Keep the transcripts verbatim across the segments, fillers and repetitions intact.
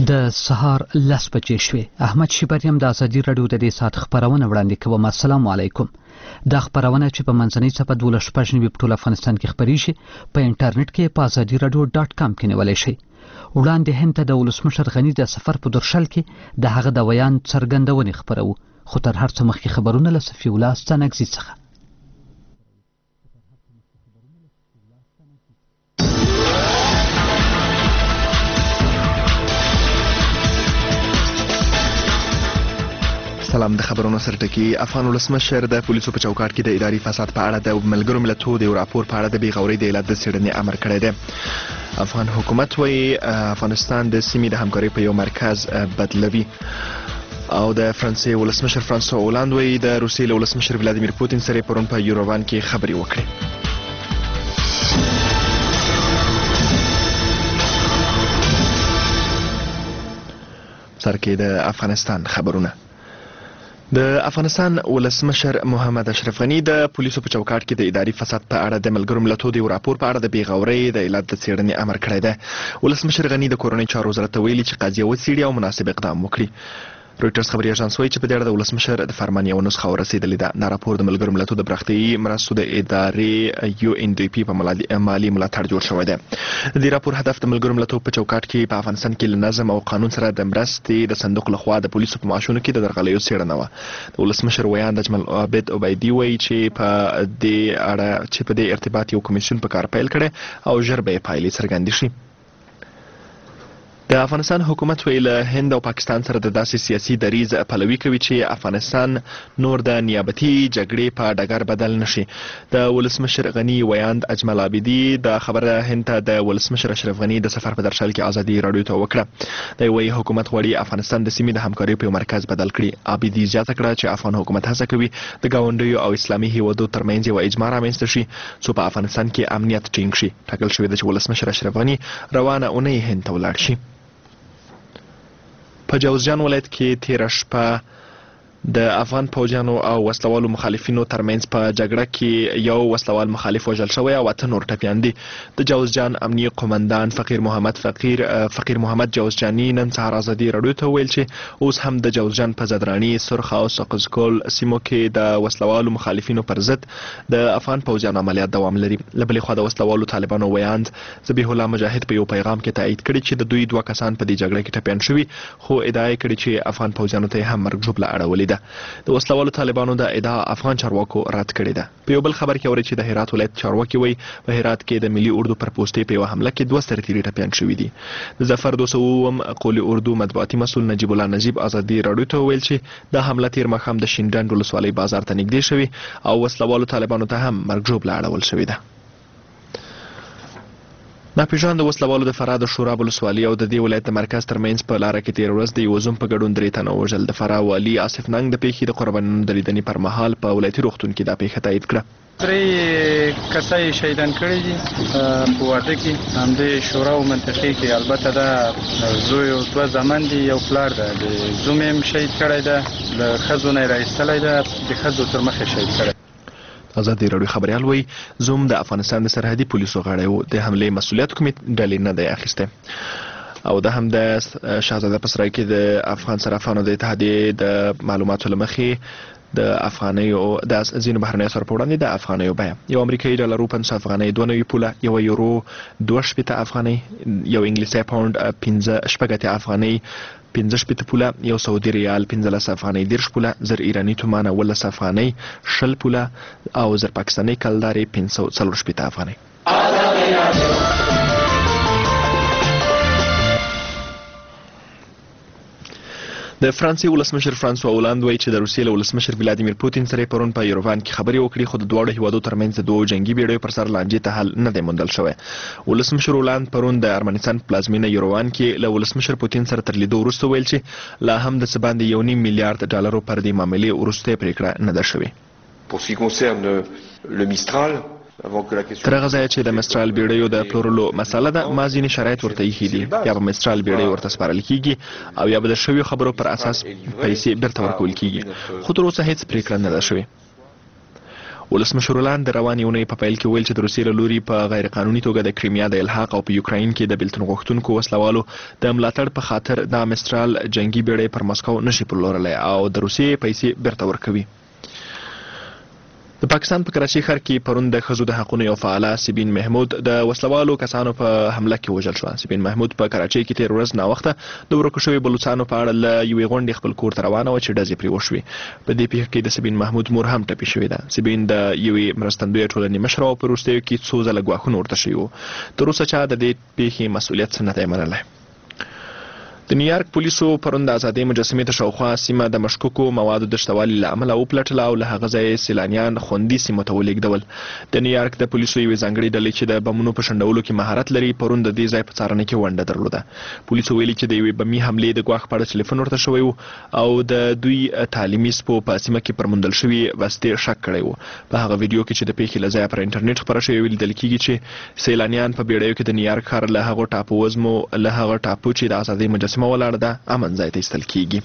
د سهار لس بجې شوې. احمد شیبریم د ازادي راډیو د دې ساعت خپرونه وړاندې کوم. السلام علیکم. دا خپرونه چې په منځنۍ څپه دولس شپږ نوي په ټول افغانستان کې خپریږي په انټرنیټ کې په ازادي راډیو ډاټ کام کې نیولی شئ. وړاندې هند ته د ولسمشر غني د سفر په درشل کې د هغه د ویان څرګندونې خپرو. خو تر هر څه مخکې خبرونه له صفي الله ستانکزي څخه. سلام. د خبرونو سرټکی. افغان ولسمشر د پولیسو په چوکاټ کې د اداري فساد په اړه د ملګرو ملتونو د راپور په اړه د بیغورۍ د علت د څېړنې امر کړی دی. افغان حکومت وايي افغانستان د سیمې د همکارۍ په یو مرکز بدلوي. او د فرانسې ولسمشر فرانسوا اولاند وايي د روسیې له ولسمشر ولادیمیر پوتین سره پرون په یوروان کې خبرې وکړې. سرکې د افغانستان خبرونه. د افغانستان ولسمشر محمد اشرف غني د پولیسو په چوکاټ کې د اداري فساد په اړه د ملګرو ملتونو د راپور په اړه د بیغورۍ د علت د څېړنې امر کړی دی. ولسمشر غني د کورنۍ چارو وزارت ته ویلي چې قضیه وڅېړي او مناسب اقدام وکړي. رویټرز خبري اژانس وایي چې په دې اړه د ولسمشر د فرمان یوه نسخه ورسېدلې ده. دا راپور د ملګرو ملتونو د پراختیایي مرستو د ادارې یو ان ډي پي په مالي ملاتړ جوړ شوی دی. د دې راپور هدف د ملګرو ملتونو په چوکاټ کې په افغانستان کې له نظم او قانون سره د مرستې د صندوق لخوا د پولیسو په معاشونو کې د درغلیو څېړنه وه. د ولسمشر ویاند اجمل عابد عبیدي وایي چې په دې اړه چې په دې ارتباط یو کمیسیون په کار پیل کړی او ژر به یې پایلې څرګندې شي. د افغانستان حکومت ویل هند او پاکستان سره د داسې سیاسي دریځ پلوي کوي چې افغانستان نور د نیابتي جګړې په ډګر بدل نشي. د ولسمشر غني ویاند اجمل عابدي د خبره هند ته د ولسمشر اشرف غني د سفر په درشل کې ازادي راډیو ته وکړه. د وی حکومت غواړي افغانستان د سیمې د همکارۍ په مرکز بدل کړي. عابدي زیاته کړه چې افغان حکومت هڅه کوي د ګاونډیو او اسلامي هیوادو ترمنځ یو اجماع رامنځته شي څو په افغانستان کې امنیت ټینګ شي. ټاکل شوی ده چې ولسمشر اشرف غني روانه اونۍ هند ته ولاړ شي. په جوزجان ولایت کې تیره شپه د افغان پوځیانو او وسلوالو مخالفینو ترمنځ په جګړه کې یو وسلوال مخالف وژل شوی او اته نور ټپیان دي. د جوزجان امنیي قومندان فقیر محمد فقیر فقیر محمد جوزجاني نن سهار ازادي راډیو ته ویل چې اوس هم د جوزجان په زدراني سرخ او سقزکول سیمو کې د وسلوالو مخالفینو پر ضد د افغان پوځیانو عملیات دوام لري. له بلې خوا د وسلوالو طالبانو ویاند ذبیح الله مجاهد په یو پیغام کې تایید کړی چې د دوی دوه کسان په دې جګړه کې ټپیان شوي خو ادعا یې کړې چې افغان پوځیانو ته هم مرګ ژوبله اړولې. د وسلوالو طالبانو د ادعا افغان چارواکو رد کړې ده. په یو بل خبر کې اوري چې د هرات ولایت چارواکي وایي په هرات کې د ملي اردو پر پوسټې په یو حمله کې دوه سرتیري ټپیان شوي دي. د ظفر دوه سوه اووم قول اردو مطبوعاتي مسؤل نجیب الله نجیب ازادي راډیو ته ویل چې دا حمله تیر ماښام د شینډنډ ولسوالۍ بازار ته نږدې شوې او وسلوالو طالبانو ته هم مرګ ژوبله اړول شوې ده. ناپېژان د وسلوالو د فراه د شوراب ولسوالۍ او د دې ولایت د مرکز ترمنځ په لاره کې تېره ورځ د یوه زوم په ګډون درې تنه ووژل. د فراه والي آصف ننګ د پیښې د قربانیانو د لیدنې پر مهال په ولایتي روغتون کې دا پیښه تایید کړه. درې کسه یې شهیدان کړي دي په واده کې همدې شورا او منطقې کې. البته دا زوی او دوه زامن دي یو پلار ده. د زوم یې هم شهید کړی ده، له ښځو نه یې راایستلی ده، د ښځو تر مخ یې شهید کړی. ازادي راډیو خبريال وایي زوم د افغانستان د سرحدي پولیسو غړی و. د حملې مسؤلیت کومې ډلې نه دی اخیستی. او دا هم د شهزاده په سرای کې د افغان صرافانو د اتحادیې د معلوماتو له مخې د افغانیو د ځینو بهرنیو سره په وړاندې د افغانیو بیه یو امریکایي ډالر پنځه افغانۍ، دوه نوي پوله، یو یورو دوه شپېته افغانۍ، یو انګلیسي پاونډ پنځه شپږ اتیا افغانۍ، پنځه شپېته پوله، یو سعودي ریال پنځلس افغانۍ، دېرش پوله، زر ایراني تومان اوولس افغانۍ، شل پوله او زر پاکستاني کلدارې پنځه سوه څلور شپېته افغانۍ. د فرانسې ولسمشر فرانسوا اولاند وایي چې د روسیې له ولسمشر ولادیمیر پوتین سره پرون په یوروان کې خبرې وکړي خو د دواړو هیوادو ترمنځ د دوو جنګي بیړیو پر سر لانجې ته حل نه دی موندل شوی. ولسمشر اولاند پرون د ارمنستان پلازمینه یوروان کې له ولسمشر پوتین سره تر لیدو وروسته ویل چې لا هم د څه باندې یو نیم میلیارډ ډالرو پر دې معاملې وروستۍ پرېکړه نه ده شوې. Pour ce qui concerne le Mistral, تر هغه ځایه چې د مسترال بیړیو د پلورلو مسله ده، ما ځینې شرایط ورته ایښي دي. یا به مسترال بیړۍ ورته سپارل کیږي او یا به د شویو خبرو پر اساس پیسې بیرته ورکول کیږي، خو تر اوسه هیڅ پریکړه نه ده شوې. ولسمشر هولاند د روانې اونۍ په پیل کې ویل چې د روسیې له لوري په غیر قانوني توګه د کریمیا د الحاق او په یوکراین کې د بیلتون غوښتونکو وسلوالو د ملاتړ په خاطر د مسترال جنگي بیړۍ پر مسکو نشي پلورلی او د روسیې پیسې بیرته ورکوي. د پاکستان په کراچۍ ښار کې پرون د ښځو د حقونو یو فعاله سیبین محمود د وسلوالو کسانو په حمله کې وژل شوه. سیبین محمود په کراچۍ کې تیر ورځ ناوخته د ورکو شوي بلوڅانو په اړه له یوې غونډې خپل کور ته روانه وه چې ډزې پرې وشوې. په دې پیښه کې د سیبین محمود مور هم ټپي شوې ده. سیبین د یوې مرستندویه ټولنې مشره او په وروستیو کې څو ځله ګواښونه ورته شوي وو. تر اوسه چا د دې پیښې مسؤلیت نه دی منلی. د نیویارک پولیسو پرون د ازادۍ مجسمې ته شاوخوا سیمه د مشکوکو موادو د شتوالي له امله وپلټله او له هغه ځایه سیلانیان خوندي سیمو ته ولېږدول. د نیویارک د پولیسو یوې ځانګړې ډلې چې د بمونو په شنډولو کې مهارت لري پرون د دې ځای په څارنه کې ونډه درلوده. پولیسو ویلي چې د یوې بمي حملې د ګواښ په اړه ټلیفون ورته شوی و او د دوی تعلیمي سپو په سیمه کې پر موندل شوي وسلې شک کړی و. په هغه ویډیو کې چې د پیښې له ځایه پر انټرنیټ خپره شوې ولیدل کېږي چې سیلانیان په بیړیو کې د نیویارک ښار له هغو ټاپو وزمو له هغه ټاپو چې د ازادۍ مجسمه ولاړه ده امن ځای ته ایستل کیږي.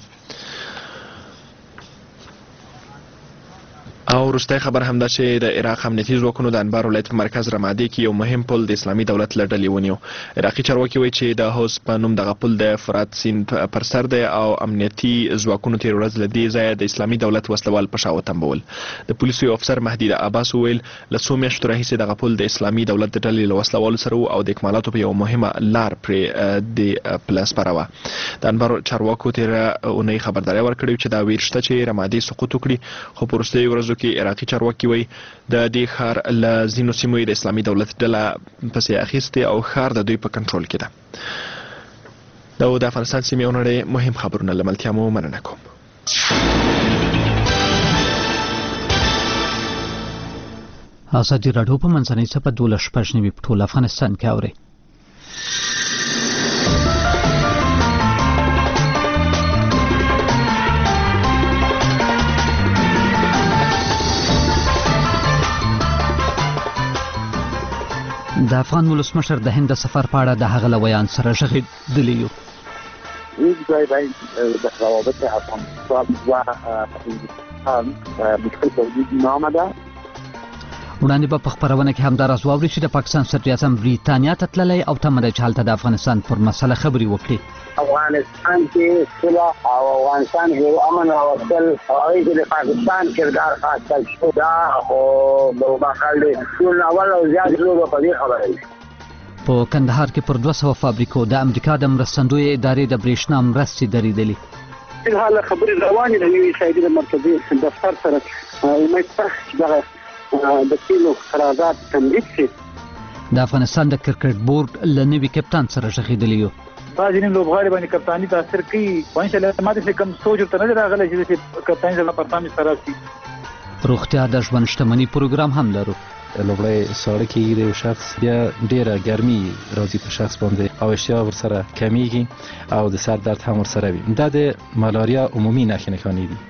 او وروستی خبر هم ده چې د عراق امنیتي ځواکونو د انبار ولایت په مرکز رمادي کې یو مهم پل د اسلامي دولت له ډلې ونیو. عراقي چارواکي وایي چې د حوض په نوم دغه پل د فرات سیند پر سر دی او امنیتي ځواکونو تیر ورځ له دې ځایه د اسلامي دولت وسلوال په شا وتمبول. د پولیسو یو افسر مهدي د عباس وویل له څو میاشتو راهیسې دغه پل د اسلامي دولت د ډلې له وسلوالو سره و او د اکمالاتو په یوه مهمه لار پرې د پله سپره وه. د انبار چارواکو تېره اونۍ خبرداری ورکړې چې دا ویر شته چې رمادي سقوط وکړي، خو په وروستیو ورځو کې عراقي چارواکي وایي د دې ښار له ځینو سیمو د اسلامي دولت ډله پسې اخیستې او ښار د دوی په کنټرول کې ده. دا د افغانستان سیمې او نړۍ مهم خبرونه له ملتیا مو مننه کوم. ازادي راډیو په منځنۍ څپه دولس شپږ نوي په ټول افغانستان کې اوري. د افغان ولسمشر د هند د سفر په اړه د هغه له ویان سره ږغېدلی یو. این جای باید روابط افغانستان و هندوستان مشکل به وجود نامده. وړاندې به په خپرونه کې همدا راز واورئ چې د پاکستان صدر اعظم بریتانیا ته تللی او تمه ده چې هلته د افغانستان پر مسله خبرې وکړي. افغانستان کې صلح او افغانستان کې امن راوستل او هغې کې د پاکستان کردار خاص شده خو د بخل ټول اول او زیات لوبه په دې خبره وي. په کندهار کې پر دوه سوه فابریکو د امریکا د مرستندویې ادارې د برېښنا مرستې درېدلې. فلحال خبرې روانې د نوي سعیدي د مرکزي دفتر سره امید شته چې دغه د تیلو قرارداد تمدید شي. د افغانستان د کرکټ بورډ له نوي کپتان سره ږغېدلی یو. بعضې نیم لوبغاړي باندې کپتاني تاثیر کوي خو انشاءالله ما داسې کوم سوچ ورته نه دی راغلی چې داسې کپتاني زما پر تامې سره شي. روغتیا د ژوند شتمني پروګرام هم لرو. لومړی ساړه کېږي د یو شخص، بیا ډېره ګرمي راځي په شخص باندې او اشتها ورسره کمیږي او د سر درد هم ورسره وي. دا د ملاریا عمومي نښې نښانې دي.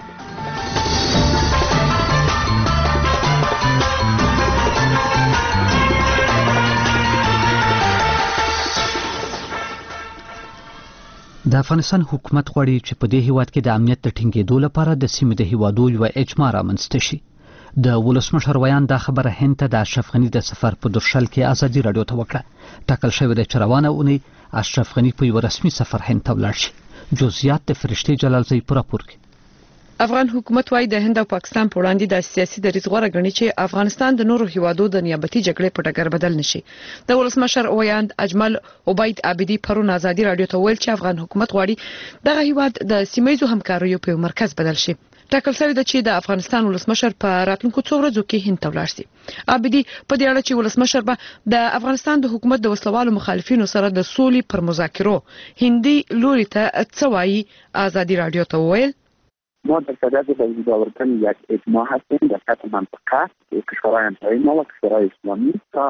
د افغانستان حکومت غواړي چې په دې هیواد کې د امنیت د ټینګېدو لپاره د سیمې د هیوادو یوه اجماع رامنځته شي. د ولسمشر ویان دا خبره هند ته د اشرف غني د سفر په درشل کې ازادي راډیو ته وکړه. ټاکل شوې ده چې روانه اونۍ اشرف غني په یوه رسمي سفر هند ته ولاړ شي. جزئیات د فرشتې جلالزی په راپور کې. افغان حکومت وايي د هند او پاکستان په وړاندې د سیاسي دریځ غوره ګڼي چې افغانستان د نورو هیوادو د نیابتي جګړې په ډګر بدل نشي. د ولسمشر ویاند اجمل عبید عابدی پرون ازادي راډیو ته ویل چې افغان حکومت غواړي دغه هیواد د سیمایي همکاریو په مرکز بدل شي. ټاکل شوی ده چې د افغانستان ولسمشر په راتلونکو څو ورځو کې هند ته ولاړ شي. عابدی په دې اړه چې ولسمشر به د افغانستان د حکومت د وسلوالو مخالفینو سره د سولې پر مذاکرو هندي لوري ته څه وایي ازادي راډیو ته ویل. ما در صدد به آوردن یک اجماع هستیم در سطح منطقه کشورهای همسایه ما و کشورهای اسلامی تا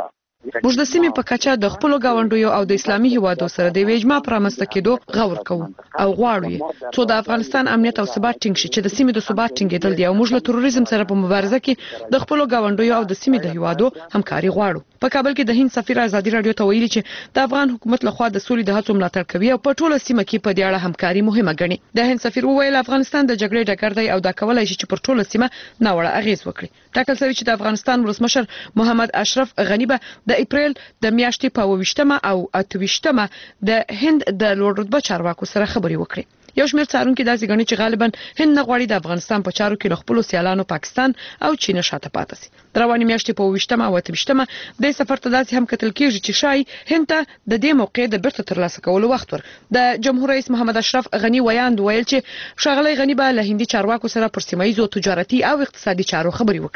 موږ د سیمې په کچه د خپل گاونډیو او د اسلامي هیوادو سره د ویجما پرامسته کېدو غور کوو او غواړو چې د افغانستان امنیت او ثبات ټینګ شي چې د سیمې د ثبات ټینګېدل دی او موږ له تروریزم سره په مبارزه کې د خپل گاونډیو او د سیمې د هیوادو همکاري غواړو. په کابل کې د هند سفیر ازادي رادیو ته ویلي چې د افغان حکومت لخوا د سولې د هڅو ملاتړ کوي او په ټوله سیمه کې په دې اړه همکاري مهمه ګڼي. د هند سفیر وویل افغانستان د جګړې ډګر دی او دا کولای شي چې پر ټوله سیمه ناوړه اغیز وکړي. ټاکل شوی چې د افغانستان ولسمشر محمد اشرف غنی به د اپریل د میاشتې په اوویشتمه او اتویشتمه د هند د لوړ رتبه چارواکو سره خبرې وکړي. یو شمېر څارونکي داسې ګڼي چې غالبا هند نه غواړي د افغانستان په چارو کې له خپلو سیالانو پاکستان او چین شاته پاتې شي. د روانې میاشتې په اوویشتمه او اتویشتمه د سفر ته داسې هم کتل کېږي چې شای هند ته د دې موقع د بیرته ترلاسه کولو وخت ور. د جمهور رئیس محمد اشرف غنی ویاند ویل چې ښاغلی غنی به له هندي چارواکو سره پر سیمه ییزو تجارتي او اقتصادي چارو خبرې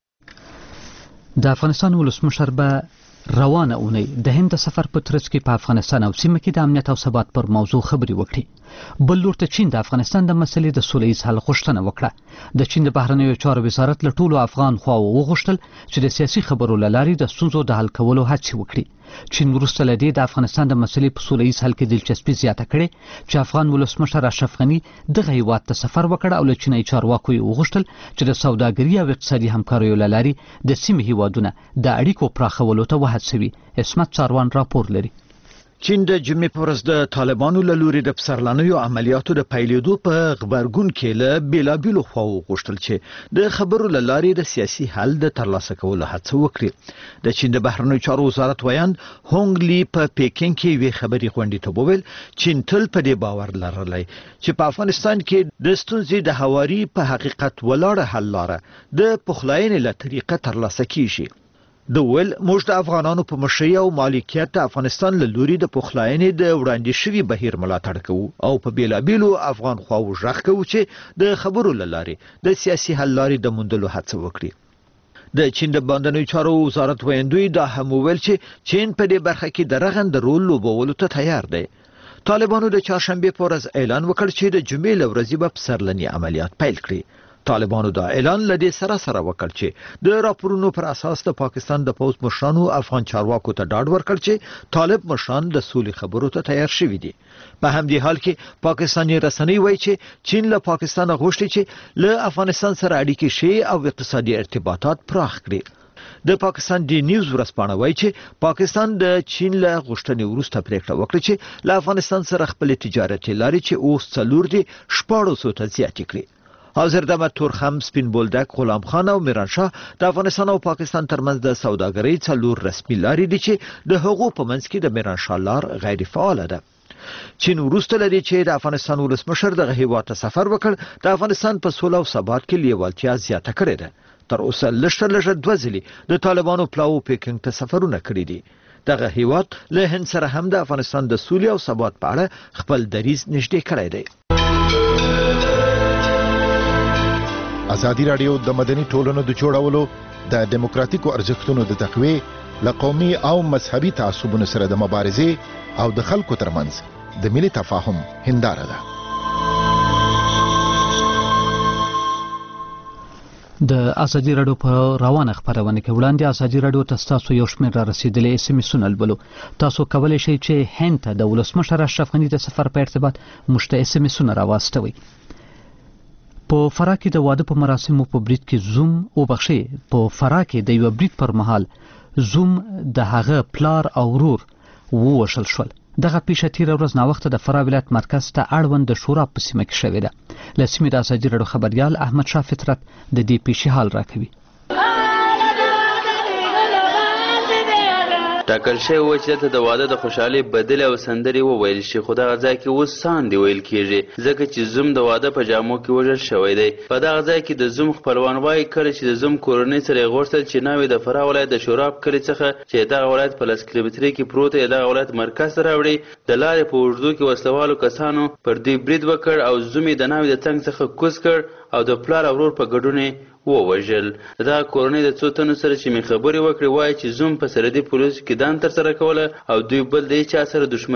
وکړي. د افغانستان ولسمشر به روانه اونۍ د هند سفر په ترڅ کې په افغانستان او سیمه کې د امنیت او ثبات پر موضوع خبرې وکړي. بل لور ته چین د افغانستان د مسلې د سوله ییز حل غوښتنه وکړه. د چین د بهرنیو چارو وزارت له ټولو افغان خواو وغوښتل چې د سیاسي خبرو له لارې د ستونزو د حل کولو هڅې وکړي. چین وروسته له دې د افغانستان د مسلې په سوله ییز حل کې دلچسپي زیاته کړې چې افغان ولسمشر اشرف غنی دغه هیواد ته سفر وکړ او له چینایي چارواکو یې وغوښتل چې د سوداګري او اقتصادي همکاریو له لارې د سیمې هیوادونه د اړیکو پراخولو ته وهڅوي. اسمت چاروان راپور لري. چین د جمعې په ورځ د طالبانو له لوري د پسرلانیو عملیاتو د پیلېدو په غبرګون کې له بیلابیلو خواو غوښتل چې د خبرو له لارې د سیاسي حل د ترلاسه کولو هڅه وکړي. د چین د بهرنیو چارو وزارت ویاند هونګ لی په پیکینګ کې وی خبري غونډې ته وویل چین تل په دې باور لرلی چې په افغانستان کې د ستونزې د هواري په حقیقت ولاړه حل لاره د پخلاینې له طریقه ترلاسه کیږي. د ول موږ د افغانانو په مشرۍ او مالکیت د افغانستان له لوري د پخلاینې د وړاندې شوي بهیر ملاتړ کوو او په بیلابیلو افغان خواو ژغ کوو چې د خبرو له لارې د سیاسي حل لارې د موندلو هڅه وکړي. د چین د باندنیو چارو وزارت ویاندوی دا هم وویل چې چین په دې برخه کې د رغند رول لوبولو ته تیار دی. طالبانو د چهارشنبه په ورځ اعلان وکړ چې د جمعې له ورځې به پسرلني عملیات پیل کړي. طالبانو دا اعلان لدې سره سره وکړ چې د راپورونو پر اساس د پاکستان د پوز مشرانو افغان چارواکو ته ډاډ ورکړ چې طالب مشران د سولې خبرو ته تیار شوي دي. په همدې حال کې پاکستاني رسنۍ وایي چې چین له پاکستان غوښتي چې له افغانستان سره اړیکې شي او اقتصادي ارتباطات پراخ کړي. د پاکستان دی نیوز ورسپانه وایي چې پاکستان د چین له غوښتنې وروسته پریکړه وکړه چې له افغانستان سره خپل تجارتي لارې چې اوس څلور دي شپاړس ته زیاتې کړي. حاضر دمه تورخم سپین بولدک غلام خان او میرانشاه د افغانستان او پاکستان ترمنځ د سوداګرۍ څلور رسمي لارې دي چې د هغو په منځ کې د میرانشاه لار غیر فعال ده. چین وروسته لري چې د افغانستان ولسمشر دغه هیواد ته سفر وکړ د افغانستان په سوله او ثبات کې لیوالتیا زیاته کړې ده. تر اوسه لږ لږ دوه ځلې د طالبانو پلاو پیکینګ ته سفرونه کړي دي. دغه هیواد له هند سره هم د افغانستان د سولې او ثبات په اړه خپل دریځ نږدې کړی دی. ازادي راډیو د مدني ټولنو د جوړولو د دیموکراتیکو ارزښتونو د تقویې له قومي او مذهبي تعصبونو سره د مبارزې او د خلکو ترمنځ د ملي تفاهم هنداره ده. د ازادي راډیو په روانه خبرونه کې وړاندې ازادي راډیو ته تاسو یو شمېر را رسیدلې اس ام اس ولولو. تاسو کولای شئ چې هند ته د ولسمشر اشرف غنی د سفر په ارتباط مشته اس ام اس راواستوي. په فراه کې د واده په مراسمو په برید کې زوم او بخشي په فراه کې د یو برید پر مهال زوم د هغه پلار او ورور ووشل شول. دغه پیښه تیر ورځ نا وخت د فراه ولایت مرکز ته اړوند د شورا په سیمه کې شوې ده. له سیمې د ازادي راډیو خبريال احمد شاه فطرت د دې پیښې حال راکوي. ټاکل شوی و چې د واده د خوشحالۍ بدل او سندرې وویل شي خو دغه ځای کې اوس ساندې ویل کېږي ځکه چې زوم د واده په جامو کې وژل شوی دی. په دغه ځای کې د زوم خپلوان وایي کله چې د زوم کورنۍ سره یې غوښتل چې ناوې د فراه ولایت د شوراب کلي څخه چې دغه ولایت په لس کیلومترۍ کې پروت دی دغه ولایت مرکز ته راوړي د لارې په اوږدو کې وسلوالو کسانو پر دوی برید وکړ او زوم یې د ناوې د څنګ څخه کوز کړ او د پلار او ورور په ګډون ووژل. دغه کورنۍ د څو تنو سره چې مې خبرې وکړې وایي چې زوم په سرحدي پولیسو کې دند ترسره کوله او دوی بل د هېچا سره دښمني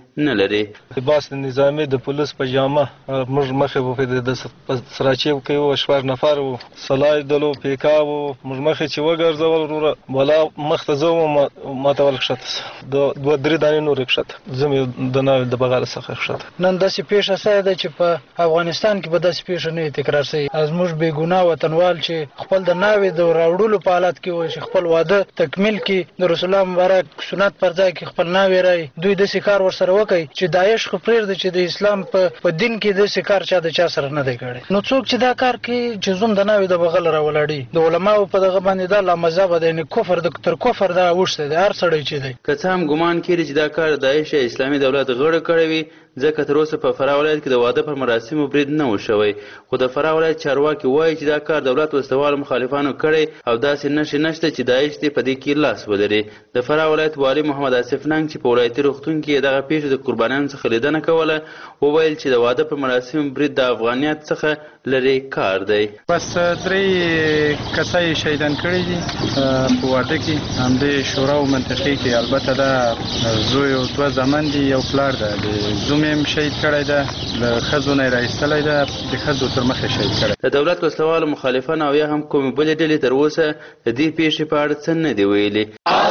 نه لري. لباس نظامی د پولیس په جامه موږ مخې په سراچې کې وو، شپږ نفر وو، سلای دلو پیکا وو، موږ مخې چې وګرځول وروره بالا مخ ته زه وم، ما ته ول کښته دوه درې دانې نورې کښته زه مې د ناوې د بغل څخه کښته. نن داسې پیښه سوې ده چې په افغانستان کې به داسې پیښه نه تکرار شي. زموږ بې ګناه وطنوال چې خپل د ناوې د راوړلو په حالت کې وي چې خپل واده تکمیل کړي، د رسول الله مبارک سنت پر ځای کې خپل ناوې راي، دوی داسې کار ورسره وکړي چې داعش خو پرېږده چې د اسلام په دین کې داسې کار چا د چا سره نه دی کړی. نو څوک چې دا کار کوي چې زوم د ناوې د بغل راولاړي، د علماو په دغه باندې دا لامذهبه دی، یعنې کفر د تر کفر دا اوښتی دی هر سړی چې دی. که څه هم ګمان کړي چې دا کار د داعش اسلامي دولت غړو کړی وي، ځکه تر اوسه په فراه ولایت کې د واده پر مراسمو برید نه و شوی، خو د فراه ولایت چارواکي وایي چې دا کار دولت وسلوالو مخالفانو کړی او داسې نښې نشته چې داعش دې په دې کې لاس ولري. د فراه ولایت والي محمد آصف ننګ چې په ولایتي روغتون کې دغه پیښې د قربانیانو څخه لیدنه کوله، وویل چې د واده پر مراسمو برید د افغانیت څخه لرې کار دی. بس درې کسه یې شهیدان کړي دي په واده کې، همدې شورا او منطقې کې. البته دا زوی او دوه زامن دي، یو پلار ده، د زوم هم شهید کړی ده، له ښځو نه یې راایستلی ده، د ښځو تر مخې شهید کړی. د دولت وسلوالو مخالفان او یا هم کومې بلې ډلې تر اوسه د دې پیښې په اړه څه نه دي ویلي.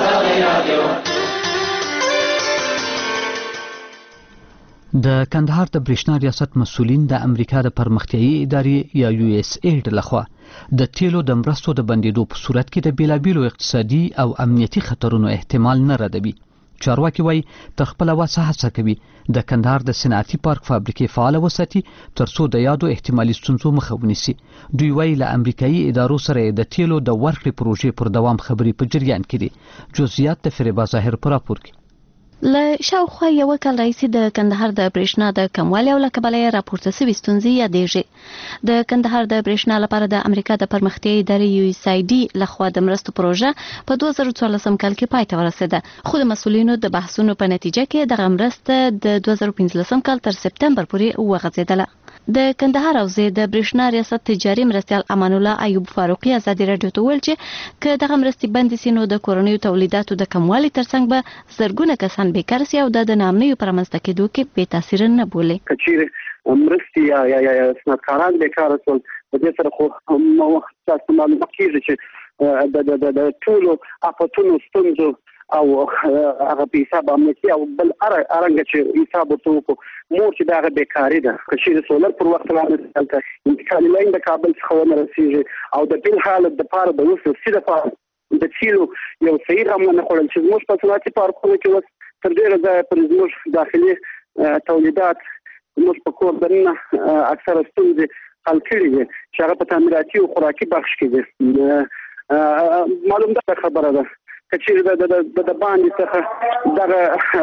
د کندهار د برېښنا ریاست مسؤلین د امریکا د پرمختیایي ادارې یا یو ایس ایډ لخوا د تیلو د مرستو د بندیدو په صورت کې د بیلابیلو اقتصادي او امنیتي خطرونو احتمال نه ردوي. چارواکي وایي تر خپله وسه هڅه کوي د کندهار د صنعتي پارک فابریکې فعاله وساتي ترڅو د یادو احتمالي ستونزو مخه ونیسي. دوی وایي له امریکایي ادارو سره د تیلو د ورکړې پروژې پر دوام خبرې په جریان کې دي. جزئیات د فریبا ظاهر په راپور کې. له شاوخوا یو کال راهیسې د کندهار د برېښنا د کموالي او له کبله یې راپورته سوي ستونزې یادېږي. د کندهار د برېښنا لپاره د امریکا د پرمختیایي ادارې یو ایس آی ډي لخوا د مرستو پروژه په دوه زره څوارلسم کال کې پای ته ورسېده، خو د مسؤلینو د بحثونو په نتیجه کې دغه مرسته د دوه زره پنځلسم کال تر سپتمبر پورې وغځېدله. د کندهار حوزې د برېښنا ریاست تجاري مرستیال امان الله ایوب فاروقي ازادي راډیو ته وویل چې که دغه مرستې بندې سي نو د کورنیو تولیداتو د کموالي ترڅنګ به زرګونه کسان بیکاره سي او د ناامنیو پر رامنځته کېدو کې بې تاثیره نه بولي. که چیرې مرستې یا یا یا صنعتکاران بیکاره شول، په دې سره خو تاسو معلومات کېږي چې د ټولو افتونو ستونزو او هغه په حساب امنیتي او بل ارنګ چې حساب ورته وکړو مور چې دغه بیکاري ده، که چیرې سولر پر وخت باندې دلته انتقالي لاین د کابل څخه ونه رسېږي او د بل حالت دپاره د اوس سي دپاره د تیلو یو صحیح هم ونه خوړل چې زموږ په صنعتي پارکونو کې اوس تر ډېره ځایه پر زموږ داخلي تولیدات زموږ په کور دننه اکثره ستونزې حل کړي دي چې هغه په تعمیراتي او خوراکي بخش کې دي. معلوم ده خبره ده که چیرې د باندې څخه دغه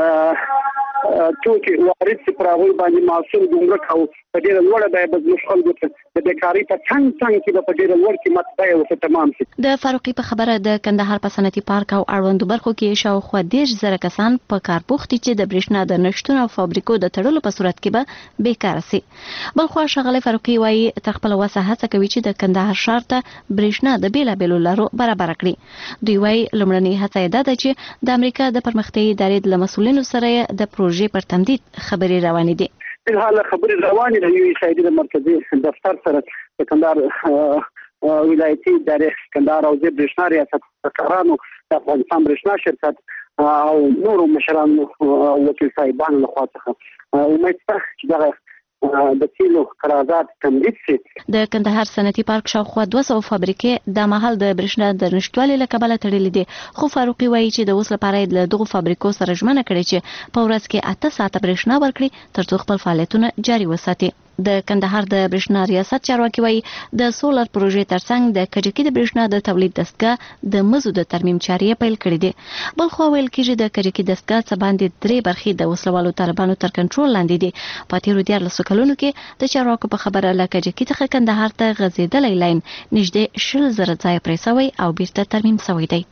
توکي وارد سي پر هغوی باندې معصوم ګمرک او په ډېره لوړه بیه به زموږ خلکو ته د بیکارۍ په څنګ څنګ کې به په ډېره لوړ قیمت بیه ورته تمام شي. د فاروقي په خبره د کندهار په صنعتي پارک او اړوندو برخو کې شاوخوا دېرش زره کسان په کار بوخت دي چې د برېښنا د نشتون او فابریکو د تړلو په صورت کې به بیکاره سي. بلخوا ښاغلی فاروقي وایي تر خپله وسه هڅه کوي چې د کندهار ښار ته برېښنا د بېلابېلو لارو برابره کړي. دوی وایي لومړنۍ هڅه یې دا ده چې د امریکا د پرمختیایي ادارې له مسؤلینو سره د پروژې پر تمدید خبرې روانې دي. فلحال خبرې روانې د یو ایس آی ډي د مرکزي دفتر سره د کندهار ولایتي ادارې کندهار حوزې برېښنا ریاست کارانو د افغانستان برېښنا شرکت او نورو مشرانو وکیل صاحبانو له خوا څخه امید شته چې دغه د تیلو قرارداد تمدید شي. د کندهار صنعتي پارک شاوخوا دوه سوه فابریکې د مهال د برېښنا د نشتوالي له کبله تړلې دي، خو فاروقي وایي چې د اوس لپاره یې له دغو فابریکو سره ژمنه کړې چې په ورځ کې اته ساعته برېښنا ورکړي ترڅو خپل فعالیتونه جاري وساتي. د کندهار د برېښنا ریاست چارواکي وایي د سولر پروژې ترڅنګ د کجکي د برېښنا د تولید دستګاه د مزو د ترمیم چارې پیل کړې دي. بلخوا ویل کېږي د کجکي دستګاه څه باندې درې برخې د وسلوالو طالبانو تر کنټرول لاندې دي. په تېرو دیارلسو کلونو کې د چارواکو په خبره له کجکي څخه کندهار ته غځېدلی لاین نږدې شل زره ځایه پرې سوی او بیرته ترمیم سوی دی.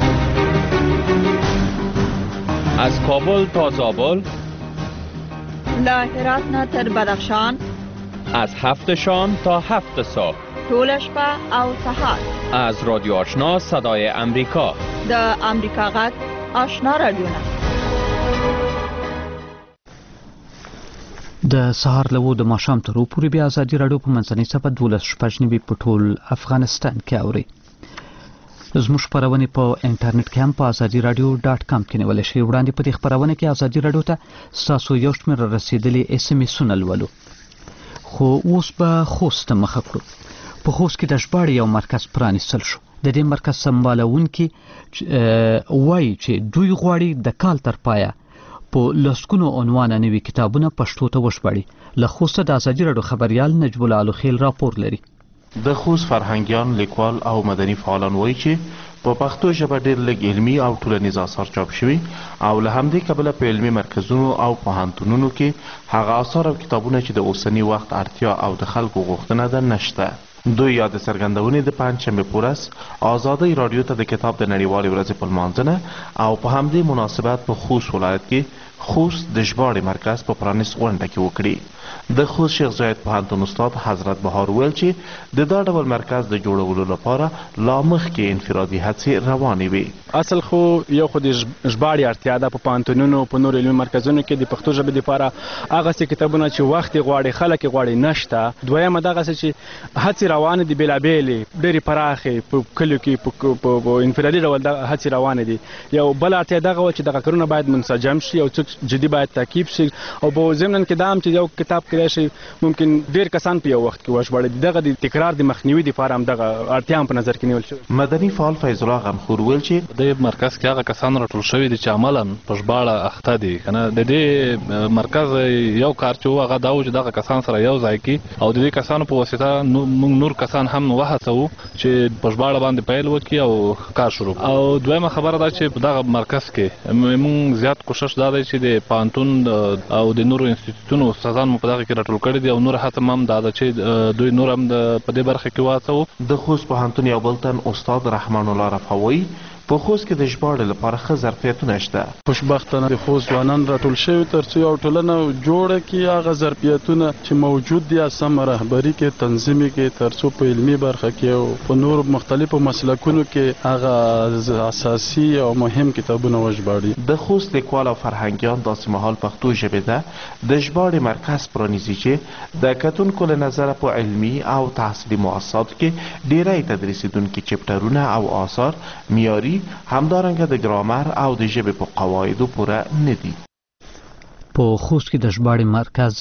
از کابل تا زابل، له هرات نه تر بدخشان، از هفت شام تا هفت صبح، طول شپه او سهار، از رادیو آشنا صدای امریکا، د امریکا غږ آشنا رادیو نه. د سهار له د ماښام تر پورې بیا ازادي راډیو په منځنۍ صفحه دولس شپږ نوي په ټول افغانستان کې اوري. زموږ خپرونې په انټرنیټ کې هم په ازادي راډیو ډاټ کام کې نیول شي. وړاندې په دې خپرونه کې ازادي راډیو ته ستاسو یو شمېر رسیدلي اس ام اسونه لولو. خو اوس به خوست ته مخه کړو. په خوست کې د ژباړې یو مرکز پرانیستل شو. د دې مرکز سمبالونکي وایي چې دوی غواړي د کال تر پایه په لسګونو عنوانه نوي کتابونه پښتو ته وژباړي. له خوسته د ازادي راډیو خبريال نجیب الله الخیل راپور لري. د خوست فرهنګیان، لیکوال او مدني فعالان وایي چې په پښتو ژبه ډېر لږ علمي او ټولنیز آثار چاپ شوي او له همدې کبله په علمي مرکزونو او پوهنتونونو کې هغه آثار او کتابونه چې د اوسني وخت اړتیا او د خلکو غوښتنه ده نشته. دوی یا د څرګندونې د پنجشنبې په ورځ ازادۍ راډیو ته د کتاب د نړیوالې ورځې په لمانځنه او په همدې مناسبت په خوست ولایت کې خوست د ژباړې مرکز په پرانیست غونډه کې وکړي. د خوست شیخ زاید پوهنتون استاد حضرت بهار ویل چې د دا ډول مرکز د جوړولو لپاره لا مخکې انفرادي هڅې روانې وي. اصل خو یو خو د ژباړې اړتیا ده په پوهنتونونو په نورو علمي مرکزونو کې د پښتو ژبې دپاره هغسې کتابونه چې وخت یې غواړي خلک یې غواړي نشته. دویمه دغسې چې هڅې روانې دي بېلابېلې ډېرې پراخې په کلیو کې په انفرادي ډول دغه هڅې روانې دي. یو بله اړتیا دغه وه چې دغه کارونه باید منسجم شي او څوک جدي باید تعقیب شي او په ضمن کې دا هم چې یو کتاب کېدای شي ممکن ډېر کسان په یو وخت کې وژباړي. دغه د تکرار د مخنیوي دپاره هم دغه اړتیا هم په نظر کې نیول شوې. مدني فعال فیض الله غمخور ویل چې د مرکز کې هغه کسان راټول شوي دي چې عملا په ژباړه اخته دي که نه. د دې مرکز یو کار چې و هغه دا و چې دغه کسان سره یو ځای کړي او د دې کسانو په واسطه موږ نور کسان هم وهڅوو چې په ژباړه باندې پیل وکړي او کار شروع. او دویمه خبره ده چې په دغه مرکز کې موږ زیات کوشش دا دی چې د پوهنتون او د نورو انسټیټیوټونو استادان مو په دغه کې راټول کړي دي او نور هڅه هم دا ده چې دوی نور هم په دې برخه کې واچوو. د خوست پوهنتون یو بل تن استاد رحمان الله رفاوي په خوست کې د ژباړې لپاره ښه ظرفیتونه شته. خوشبختانه د خوست ځوانان راټول شوي تر څو یو ټولنه جوړه کړي هغه ظرفیتونه چې موجود دي سمه رهبري کې تنظیمي کې تر څو په علمي برخه کې او په نورو مختلفو مسلکونو کې هغه اساسي او مهم کتابونه وژباړي. د خوست لیکوال او فرهنګیان داسې مهال پښتو ژبې ته د ژباړې مرکز پرانیزي چې د کتونکو له نظره په علمي او تحصیلي مؤسساتو کې ډیری تدریسیدونکي چپټرونه او آثار معیاري همدارنګه د ګرامر او د ژبې په قواعدو پوره نه دي. په خوست کې د ژباړې مرکز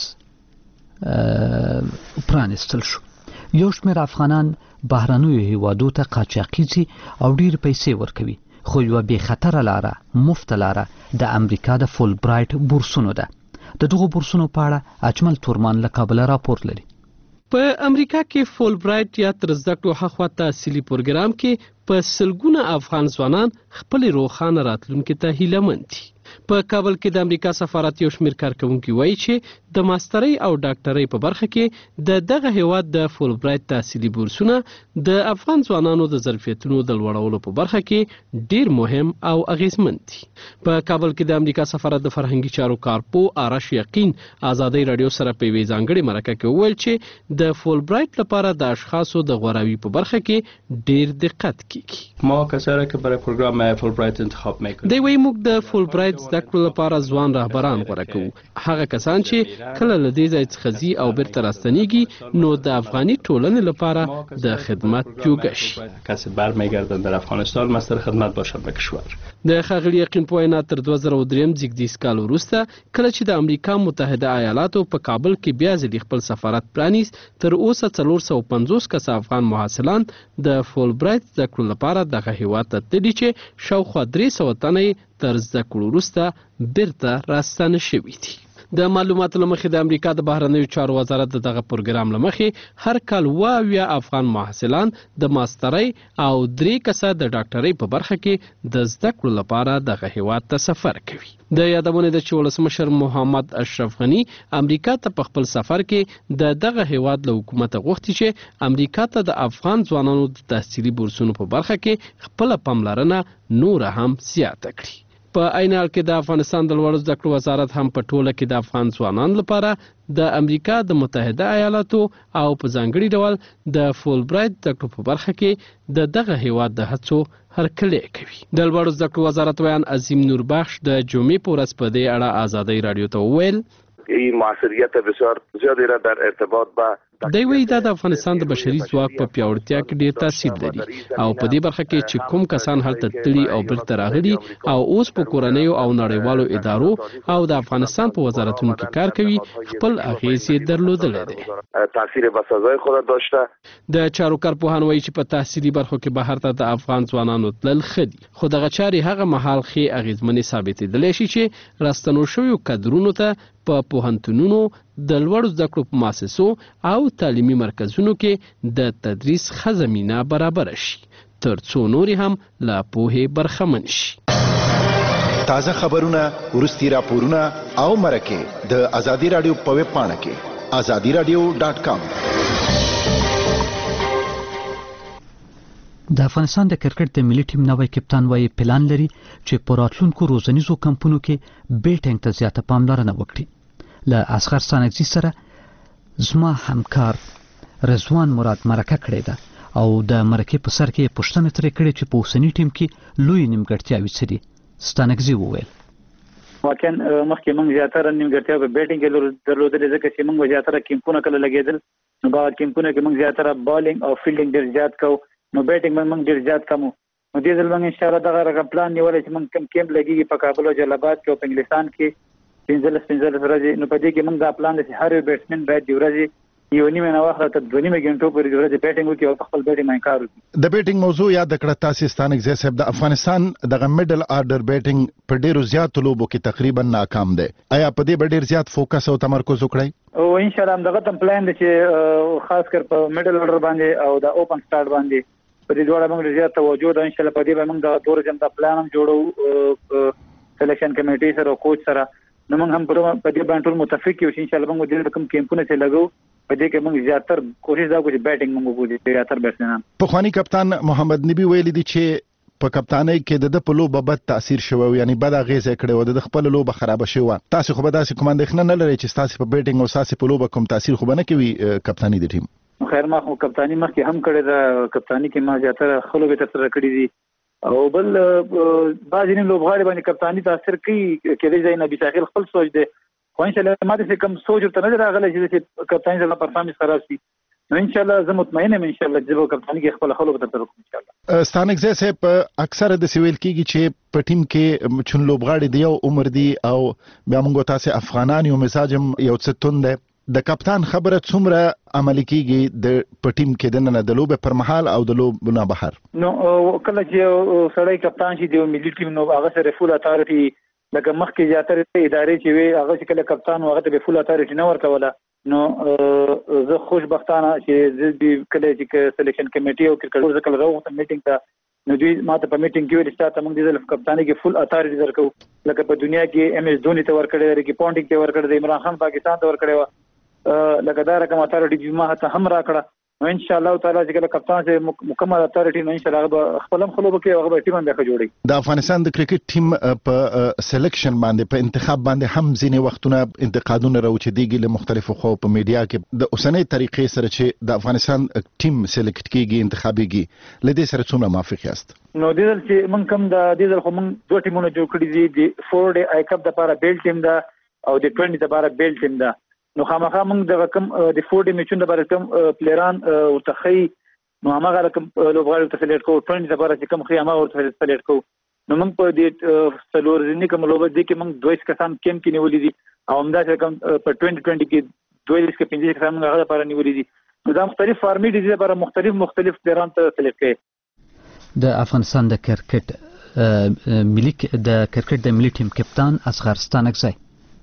پرانیستل شو. یو شمېر افغانان بهرنیو هیوادو ته قاچاقي ځي او ډېرې پیسې ورکوي. خو یوه بې خطره لاره مفته لاره د امریکا د فول برایټ بورسونو ده. د دغو بورسونو په اړه اجمل تورمان له کابله راپور لري. په امریکا کې فول برایټ یا تر زده کړو هاخوا تحصیلي پروګرام کې په سلګونه افغان ځوانان خپل روښانه راتلونکي ته هیله مند دي. په کابل کې د امریکا سفارت یو شمېر کارکوونکي وایي چې د ماسترۍ او ډاکټرۍ په برخه کې د دغه هیواد د فول برایټ تحصیلي بورسونه د افغان ځوانانو د ظرفیتونو د لوړولو په برخه کې ډیر مهم او اغیزمن دي. په کابل کې د امریکا سفارت د فرهنګي چارو کارپو آرش یقین ازادۍ راډیو سره په یوې ځانګړې مرکه کې وویل چې د فول برایټ لپاره د اشخاصو د غوراوي په برخه کې ډیر دقت کیږي. ما کسایی که برای پروگرام فول برایټ انتخاب میکنیم دی وایي موږ د فول برایټ زده کړو لپاره ځوان رهبران غوره کوو. هغه کسان چې کله له دې ځای څخه ځي او بیرته راستنیږي نو د افغاني ټولنې لپاره د خدمت جوګه شي. کسی برمیگردن در افغانستان مستر خدمت باشد به کشور. د ښاغلي یقین په وینا تر دوه زره درې زیږدیز کال وروسته کله چې د امریکا متحده ایالاتو په کابل کې بیا ځلې خپل سفارت پرانیست تر اوسه څلور سوه پنځوس کسه افغان محصلان د فول برایټ زده کړو لپاره دغه هیواد ته تللي چې شاوخوا درې سوه تنه تر زده کړو وروسته بیرته راستانه شوي دي. د معلوماتو له مخې د امریکا د بهرنیو چارو وزارت د دغه پروګرام له مخې هر کال اووه اویا افغان محصلان د ماسترۍ او درې کسه د ډاکټرۍ په برخه کې د زده کړو لپاره دغه هیواد ته سفر کوي. د یادونې ده چې ولسمشر محمد اشرف غني امریکا ته په خپل سفر کې د دغه هیواد له حکومت غوښتي چې امریکا ته د افغان ځوانانو د تحصیلي بورسونو په برخه کې خپل پاملرنه نور هم زیاته کړي. په عین حال کې د افغانستان د لوړو زده کړو وزارت هم په ټوله کې د افغان ځوانانو لپاره د امریکا د متحده ایالاتو او په ځانګړي ډول د فول برایټ زده کړو په برخه کې د دغه هیواد د هڅو هرکلی کوي. د لوړو زده کړو وزارت ویان عظیم نوربخش د جمعې په ورځ په دې اړه ازادۍ راډیو ته وویل این موثریت بسیار زیادی را در ارتباط با دی وی دا د افغانستان د بشري ځواک په پیاوړتیا کې ډیر تاثیر لري او په دې برخه کې چې کوم کسان هلته تللي او بیرته راغلي او اوس په کورنیو او نړیوالو ادارو او د افغانستان په وزارتونو کې کار کوي خپل اغیز یې درلودلی دی. تاثیر بسازای خود داشته. د چارو کارپوهان وایي چې په تحصیلي برخو کې بهر ته د افغان ځوانانو تلل ښه دي خو دغه چارې هغه مهال ښې اغیزمنې ثابتېدلی شي چې راستنو شویو کادرونو ته په پوهنتونونو د لوړو زده کړو په مؤسسو او تعلیمي مرکزونو کې د تدریس ښه زمینه برابره شي تر څو نورې هم له پوهې برخمن شي. تازه خبرونه، وروستي راپورونه او مرکې د ازادي راډیو په ویب پاڼه کې ازادي راډیو ډاټ کام. د افغانستان د کرکټ د ملي ټیم نوی کپتان وایي پلان لري چې په راتلونکو روزنیزو کمپونو کې بیټینګ ته زیاته پاملرنه وکړي. له اصغر ستانکزي سره زما همکار رضوان مراد مرکه کړې ده او د مرکې په سر کې پوښتنه ترې کړې چې په اوسني ټیم کې لوی نیمګړتیاوې څه دي. ستانکزي وویل واقعا مخکې موږ زیاتره نیمګړتیاوې په بیټینګ کې درلودلې ځکه چې موږ زیاتره کیمپونه کله لګېدل نو هغه کیمپونه کې موږ زیاتره بالینګ او فیلډینګ ډېر زیات کوو نو بیټینګ باندې موږ ډېر زیات کوو. نو دې ځل موږ ان شاء الله دغه رقم پلان نیولې چې موږ کم کیمپ لګېږي په کابل او جلال آباد کې او په انګلستان کې پنځلس پنځلس ورځې. نو په دې کې موږ دا پلان دی چې هر یو بیټسمن باید د ورځې یو نیمه نه واخله تر دوه نیمه غنټو پورې د ورځې بیټینګ وکړي او خپل بیټینګ باندې کار وکړي. د بیټینګ موضوع یاد کړه تاسو ستانکزي صاحب د افغانستان دغه میډل آرډر بیټینګ په ډیرو زیات لوبو کې تقریبا ناکام دی. آیا په دې ډیر زیات فوکس او تمرکز وکړي؟ او ان شاء الله دغه تم پلان دی چې خاص کر په میډل آرډر باندې او د اوپن سٹارټ باندې په دې ډول موږ زیات توجه ده. ان شاء الله په دې باندې موږ د دور جام د پلان هم جوړو سلیکشن کمیټي سره او کوچ سره. نو موږ هم په دې باندې ټول متفق یو چې ان شاء الله موږ د رقم کیمپونه چې لګو په دې کې موږ زیاتر کوشش دا کوو چې بیټینګ موږ وکړو زیاتر بیټسمنان. پخوانی کپتان محمد نبی ویلي دي چې په کپتانۍ کې د په لوبه بد تاثیر شوی یعنی بد اغیزه کړې و د خپل لوبه خراب شوی. تاسو خو به داسې کوم اندېښنه نه لرئ چې تاسو په بیټینګ او تاسو په لوبه کوم تاثیر خو به نه کوي کپتانی د ټیم؟ خیر ما خو کپتانی مخکې هم کړې ده کپتانی کې ما زیاتره خلک تر سره کړی دي او بل بعضې نیم لوبغاړي باندې کپتانی تاثیر کوي کېدای ځای نبي ساحل خپل سوچ دی خو ان شاء الله ما داسې کوم سوچ ورته نه دی راغلی چې کپتاني زما پرفارمنس خراب شي. نو ان شاء الله زه مطمئن یم ان شاء الله چې به کپتاني کې خپل خلک به تر کوم ان شاء الله. ستانکزي صاحب اکثره د سویل کېږي چې په ټیم کې چون لوبغاړي دی یو عمر دی او بیا موږ تاسو افغانان یو مزاج یو څه توند دی. د کپتان خبره څومره عملي کیږي د په ټیم کې د نه د لوبې پر مهال او د لوب نه بهر؟ نو کله چې سړی کپتان شي د ملي ټیم نو هغه سره فول اتارټي لکه مخکې زیاتره ادارې چې وي هغه چې کله کپتان هغه ته به فول اتارټي نه ورکوله. نو زه خوشبختانه چې زه د کله چې سلیکشن کمیټي او کرکټ ورځ کله راوغوتم میټینګ ته نو دوی ماته په میټینګ کې ویل چې تاسو موږ د کپتانۍ کې فول اتارټي درکو لکه په دنیا کې ایم ایس دھونی ته ورکړی دی رکی پونټینګ ته ورکړی دی عمران خان پاکستان ته ورکړی و لکه دا رقم اتارټي ما ته هم راکړه. نو ان شاء الله تعالی چې کله کپتان سره مکمل اتارټي نو ان شاء الله خپل هم خلوب کې هغه ټیم هم به جوړي. د افغانستان د کرکټ ټیم په سلیکشن باندې په انتخاب باندې هم ځینې وختونه انتقادونه راوچديږي له مختلفو خو په میډیا کې د اوسنۍ طریقې سره چې د افغانستان ټیم سلیکټ کیږي انتخابيږي لدې سره څومره موافق یاست؟ نو د دې چې موږ کوم د دې ځل خو موږ دوه ټیمونه جوړ کړی دي د فور ډے آی کپ د لپاره بیل ټیم ده او د عشرين د لپاره بیل ټیم ده. نو خامخا موږ د رقم د فور ډے میچونو لپاره کوم پلیران ورتخی نو هغه رقم لوبغاړي ته سلیکټ کوو عشرين د لپاره چې کوم خي هغه ورته سلیکټ کوو. نو موږ په دې څلور ځینې کوم لوبه دي کې موږ دوه کسان کېم کې نیولې دي او همدا کوم په عشرين عشرين کې دوه کې پنځه کسان موږ هغه لپاره نیولې دي. نو دا مختلف فارمې دي لپاره مختلف مختلف پلیران ته سلیکټ کوي. د افغانستان د کرکټ ملي د کرکټ د ملي ټیم کپتان اصغر ستانکزي.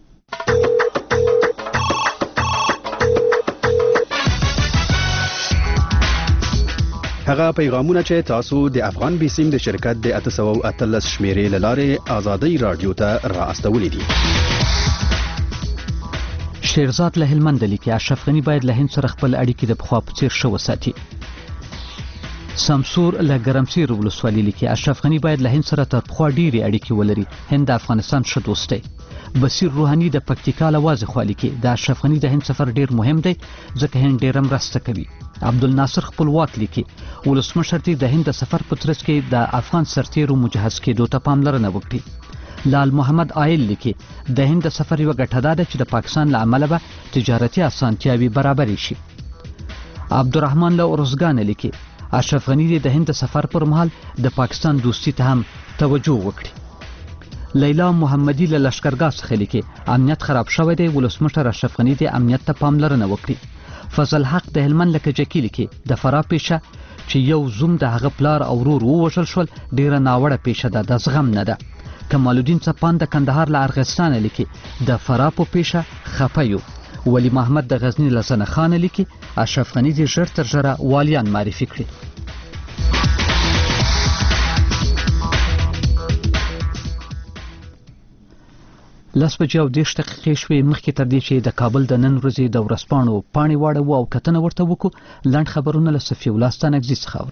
هغه پیغامونه چې تاسو د افغان بیسیم د شرکت د اته سوه او اتلس شمیرې له لارې ازادي رادیو ته را استولې دي. شیرزاد له هلمند لیکي اشرف غنی باید له هند سره خپل اړیکې د پخوا په څیر شو وساتي. سمسور له ګرمسیر ولسوالۍ لیکي اشرف غنی باید له هند سره تر پخوا ډیرې اړیکې ولري. هند د افغانستان ښه دوست دی. بصیر روحانی د پکتیکا له واځي خوا لیکي د اشرف غنی د هند سفر ډیر مهم دی ځکه هند ډیره مرسته کوي. عبدالناصر خپلواک لیکي ولسمشر دې د هند د سفر په ترڅ کې د افغان سرتیرو مجهز کېدو ته پاملرنه وکړي. لال محمد عائل لیکي د هند د سفر یوه ګټه دا ده چې د پاکستان له امله به تجارتي اسانتیاوې برابرې شي. عبدالرحمن له ارزګان لیکي اشرف غني د هند د سفر پر مهال د پاکستان دوستي ته هم توجه وکړي. لیلا محمدي له لشکرګاه څخه لیکي امنیت خراب شوی دی، ولسمشر اشرف غني د امنیت ته پاملرنه وکړي. فضل حق د هلمند له کجکي لیکي د فراه پیښه چې یو زوم د هغه پلار او ورور ووژل شول ډیره ناوړه پیښه ده، د زغم نه ده. کمال الدین څپان د کندهار له ارغستانه لیکي د فراه په پیښه خفه یو. ولی محمد د غزني له زنه خانه لیکي اشرف غني دې ژر تر ژره والیان معرفي کړي. لس بجې او دېرش دقیقې شوې مخکې تر دې چې د کابل د نن ورځې د ورځپاڼو پاڼې واړوو او کتنه ورته وکړو. لنډ خبرونه له صفي الله ستانکزي څخه اورو.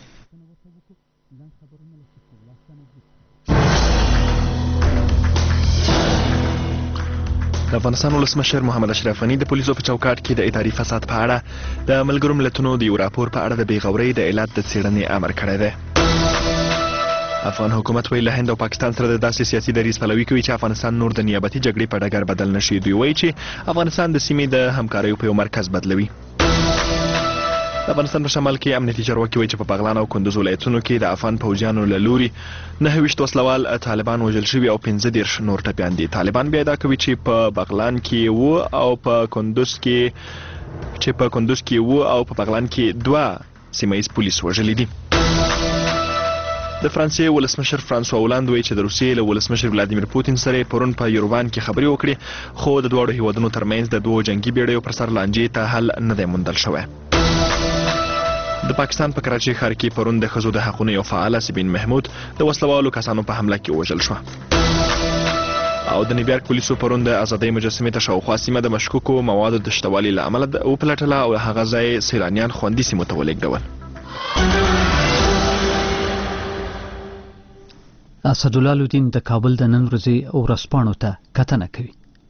د افغانستان ولسمشر محمد اشرف غني د پولیسو په چوکاټ کې د اداري فساد په اړه د ملګرو ملتونو د یو راپور په اړه د بېغورۍ د علت د څېړنې امر کړی دی. افغان حکومت وایي له هند او پاکستان سره د داسې سیاسي دریځ پلوي کوي چې افغانستان نور د نیابتي جګړې په ډګر بدل نشي. دوی وایي چې افغانستان د سیمې د همکاریو په یو مرکز بدلوي. د افغانستان په شمال کې امنیتي چارواکي وایي چې په بغلان او کندوز ولایتونو کې د افغان پوځیانو له لوري نهه ویشت وسلوال طالبان وژل شوي او پنځه دېرش نور ټپیان دي. طالبان بیا ادعا کوي چې په بغلان کې و او په کندوز کې چې په کندوز کې و او په بغلان کې دوه سیمه ییز پولیس وژلي دي. د فرانسې ولسمشر فرانسوا هولند وایي چې د روسیې له ولسمشر ولادیمیر پوتین سره پرون په یوروان کې خبرې وکړې، خو د دواړو هیوادونو ترمنځ د دوو جنگي بیړیو پر سر لانجې ته حل نه دی موندل شوی. د پاکستان په کراچۍ ښار کې پرون د ښځو د حقونو یو فعاله سبین محمود د وسلوالو کسانو په حمله کې وژل شوه. او د نیویارک پولیسو پرون د ازادۍ مجسمې ته شاوخوا سیمه د مشکوکو موادو د شتوالي له امله وپلټله او هغه ځای سیلانیان خوندي سیمو ته ولېږدول. اسدالله لودین د کابل د نن ورځې ورځپاڼو ته کتنه کوي.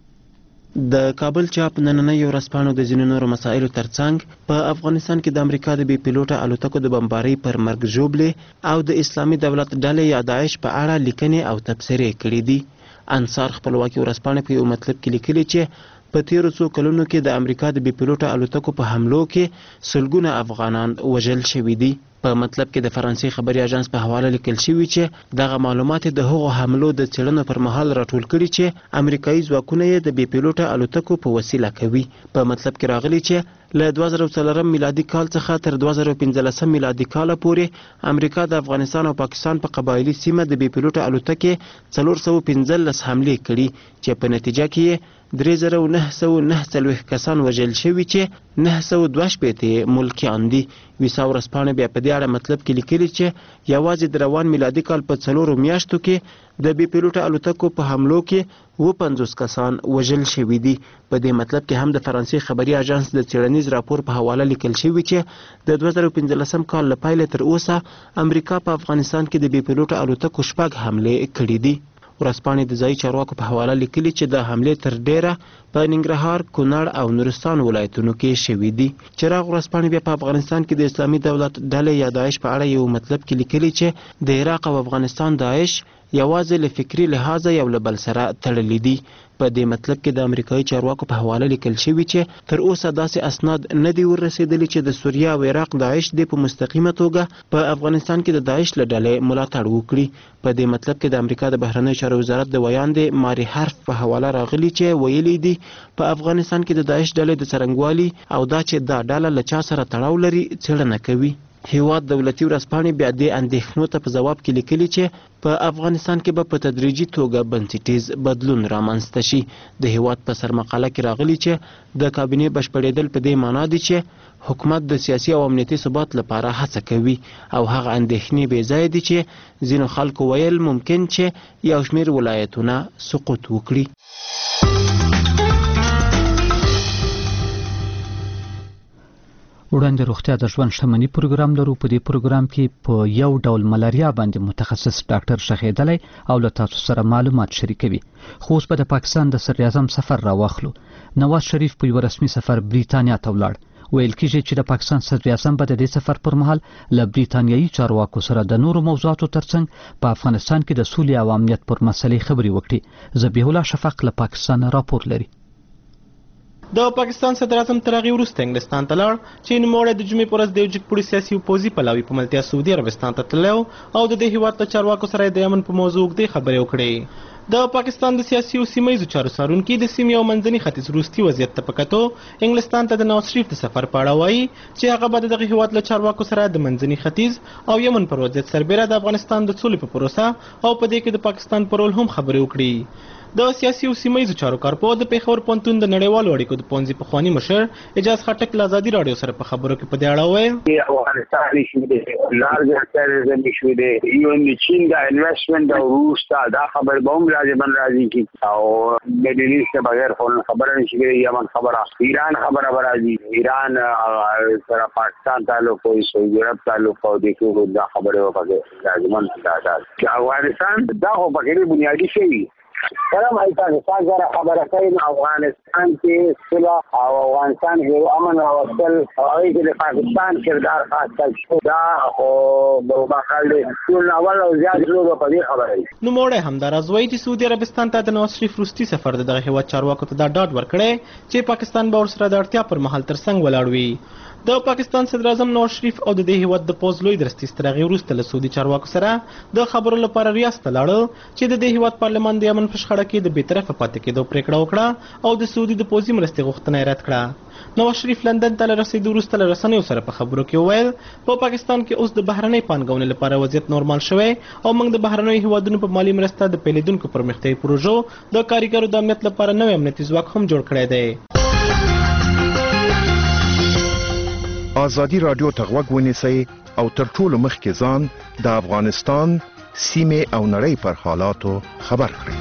د کابل چاپ نننۍ ورځپاڼو د ځینو نورو مسایلو ترڅنګ په افغانستان کې د امریکا د بې پیلوټه الوتکو د بمبارۍ پر مرګ ژوبلې او د اسلامي دولت ډلې یا داعش په اړه لیکنې او تبصرې کړي دي. انصار خپلواکي ورځپاڼه په یو مطلب کې لیکلي چې په تیرو څو کلونو کې د امریکا د بې پیلوټه الوتکو په حملو کې سلګونه افغانان وژل شوي دي. په مطلب کې د فرانسې خبري اژانس په حواله لیکل شوي چې دغه معلومات د هغو حملو د څېړنو پر مهال راټول کړي چې امریکایي ځواکونه یې د بې پیلوټه الوتکو په وسیله کوي. په مطلب کې راغلي چې له دوه زره څلورم میلادي کال څخه تر دوه زره پنځلسم میلادي کال پورې امریکا د افغانستان او پاکستان په قبایلي سیمه د بې پیلوټه الوتکې څلور سوه پنځلس حملې کړي چې په نتیجه کې یې درې زره نهه سوه نهه څلوېښت کسان وژل شوي چې نهه سوه دوه شپېته یې ملکیان دي. ویسا ورځپاڼه بیا په دې اړه مطلب کې لیکلي چې یوازې د روان میلادي کال په څلورو میاشتو کې د بې پیلوټه الوتکو په حملو کې اووه پنځوس کسان وژل شوي دي. په دې مطلب کې هم د فرانسې خبري اژانس د څېړنیز راپور په حواله لیکل شوي چې د دوه زره پنځلسم کال له پیله تر اوسه امریکا په افغانستان کې د بې پیلوټه الوتکو شپږ حملې کړي دي. ورځپاڼې د ځایي چارواکو په حواله لیکلي چې د حملې تر ډیره په ننګرهار، کونړ او نورستان ولایتونو کې شوي دي. چراغ ورځپاڼې بیا په افغانستان کې د اسلامي دولت ډلې یا داعش په اړه یو مطلب کې لیکلي چې د عراق او افغانستان داعش یوازې له فکري لحاظه یو له بل سره تړلي دي. په دې مطلب کې د امریکایي چارواکو په حواله لیکل شوي چې تر اوسه داسې اسناد نه دي ورسېدلي چې د سوریه او عراق داعش دې په مستقیمه توګه په افغانستان کې د داعش له ډلې ملاتړ وکړي. په دې مطلب کې د امریکا د بهرنیو چارو وزارت د ویاندې ماري حرف په حواله راغلي چې ویلي دي په افغانستان کې د داعش ډلې د څرنګوالي او دا چې دا ډله له چا سره تړاو لري څېړنه کوي. هیواد دولتي ورځپاڼې بیا دې اندېښنو ته په ځواب کې لیکلي چې په افغانستان کې به په تدریجي توګه بنسټیز بدلون رامنځته شي. د هیواد په سرمقاله کې راغلي چې د کابینې بشپړېدل په دې معنا دي چې حکومت د سیاسي او امنیتي ثبات لپاره هڅه کوي او هغه اندېښنې بې ځایه دي چې ځینو خلکو ویل ممکن چې یو شمېر ولایتونه سقوط وکړي. وړاندې روغتیا د ژوند شتمني پروګرام لرو. په دې پروګرام کې په یو ډول ملاریا باندې متخصص ډاکټر شهیدلی او له تاسو سره معلومات شریکوي. خو اوس به د پاکستان د صدر اعظم سفر راواخلو. نواز شریف په یو رسمي سفر بریتانیا ته ولاړ. ویل کېږي چې د پاکستان صدر اعظم به د دې سفر پر مهال له بریتانیایي چارواکو سره د نورو موضوعاتو ترڅنګ په افغانستان کې د سولې او امنیت پر مسلې خبرې وکړي. ذبیح الله شفق له پاکستان راپور لري. د پاکستان صدر اعظم تر هغې وروسته انګلستان ته لاړ چې نوموړی د جمعې په ورځ د یو جګپوړي سیاسي او پوځي پلاوي په ملتیا سعودي عربستان ته تللی او د دې هېواد له چارواکو سره یې د یمن په موضوع اوږدې خبرې وکړې. د پاکستان د سیاسي او سیمه ییزو چارو څارونکي د سیمې او منځني ختیځ وروستي وضعیت ته په کتو انګلستان ته د نواز شریف د سفر په اړه وایي چې هغه به د دغه هېواد له چارواکو سره د منځني ختیځ او یمن پر وضعیت سربیره د افغانستان د سولې په پروسه او په دې کې د پاکستان پر رول هم خبرې وکړي. د سیاسي او سیمه ییزو چارو کارپوه د پېښور پوهنتون د نړیوالو اړیکو د پوهنځي پخواني مشر اجاز خټک له ازادي راډیو سره په خبرو کې په دې اړه وویل افغانستان ایشو دی لارجر ټیرریزم ایشو دی ایون د چین د انویسټمنټ او روس ته دا خبر به هم لازمن راځي کی او میډل ایست بغیر خبره نشي کېدای. یمن خبره ایران خبره به راځي ایران سره پاکستان تعلق او سعودي عرب تعلق او د ټولو دا خبره به لازمن دا چې افغانستان دا خو پکې بنیادی شی سلام علیکم سره خبره کوي افغانستان کې صلح او افغانستان کې امن او اصل او د پاکستان کردار خاص کړ دا او د بخال ټول اول او زیات لوګ په دې خبره. نو موړی همداراز وایي چې سعودي عربستان ته د نواز شریف وروستي سفر د دغه هېواد چارواکو ته دا ډاډ ورکړی چې پاکستان به ورسره د اړتیا پر مهال ترڅنګ ولاړ وي. د پاکستان صدر اعظم نواز شریف او د دې هېواد د پوځ لوی درستیز تر هغې وروسته له سعودي چارواکو سره د خبرو لپاره ریاض ته لاړل چې د دې هېواد پارلمان د یمن په شخړه کې د بېطرفه پاتې کېدو پرېکړه وکړه او د سعودي د پوځي مرستې غوښتنه یې رد کړه. نواز شریف لندن ته له رسېدو وروسته له رسنیو سره په خبرو کې وویل په پاکستان کې اوس د بهرنۍ پانګونې لپاره وضعیت نورمال شوی او موږ د بهرنیو هېوادونو په مالي مرسته د پیلېدونکو پرمختیایي پروژو د کارګرو د امنیت لپاره نوی امنیتي ځواک هم جوړ کړی دی. ازادي راډیو ته غوږ ونیسئ او تر ټولو مخکې ځان د افغانستان سیمې او نړۍ پر حالاتو خبر کړئ.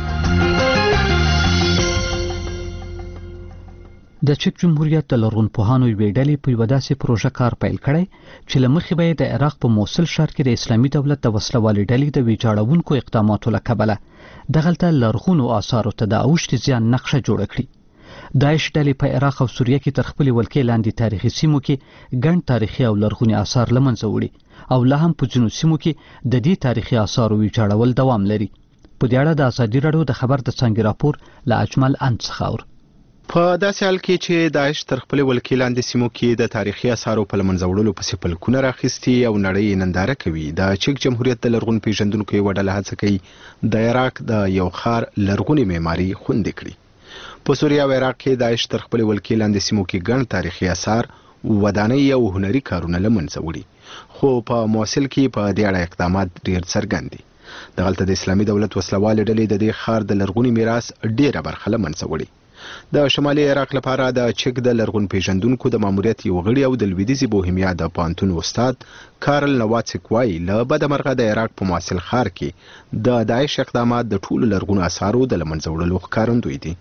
د چک جمهوریت د لرغونپوهانو یوې ډلې په یوه داسې پروژه کار پیل کړی چې له مخې به یې د عراق په موصل ښار کې د اسلامي دولت د وسلوالې ډلې د ویجاړونکو اقداماتو له کبله دغلته لرغونو آثارو ته د اوښتې زیان نقشه جوړه کړي. داعش ډلې په عراق او سوریه کې تر خپلې ولکې لاندې تاریخي سیمو کې ګڼ تاریخي او لرغوني آثار له منځه وړي او لا هم په ځینو سیمو کې د دې تاریخي آثارو ویجاړول دوام لري. په دې اړه د ازادي راډیو د خبر د څانګې راپور له اجمل انت څخه اورو. په داسې حال کې چې داعش تر خپلې ولکې لاندې سیمو کې د تاریخي آثارو په له منځه وړلو پسې پلکونه راخیستي او نړۍ یې ننداره کوي، د چک جمهوریت د لرغون پیژندونکو یوه ډله هڅه کوي د عراق د یو ښار لرغونې معماري خوندي کړي. په سوریه او عراق کې داعش تر خپلې ولکې لاندې سیمو کې ګڼ تاریخي آثار، ودانۍ او هنري کارونه له منځه وړي، خو په موصل کې په دې اړه اقدامات ډېر څرګند دي. دغلته د اسلامي دولت وسلوالې ډلې د دې ښار د لرغوني میراث ډېره برخه له منځه وړي. د شمالي عراق لپاره د چک د لرغون پیژندونکو د ماموریت یو غړي او د لویدیځي بوهیمیا د پوهنتون استاد کارل نواتسک وایي له بده مرغه د عراق په موصل ښار کې د داعش اقدامات د ټولو لرغونو آثارو د له منځه وړلو ښکارندوی دي.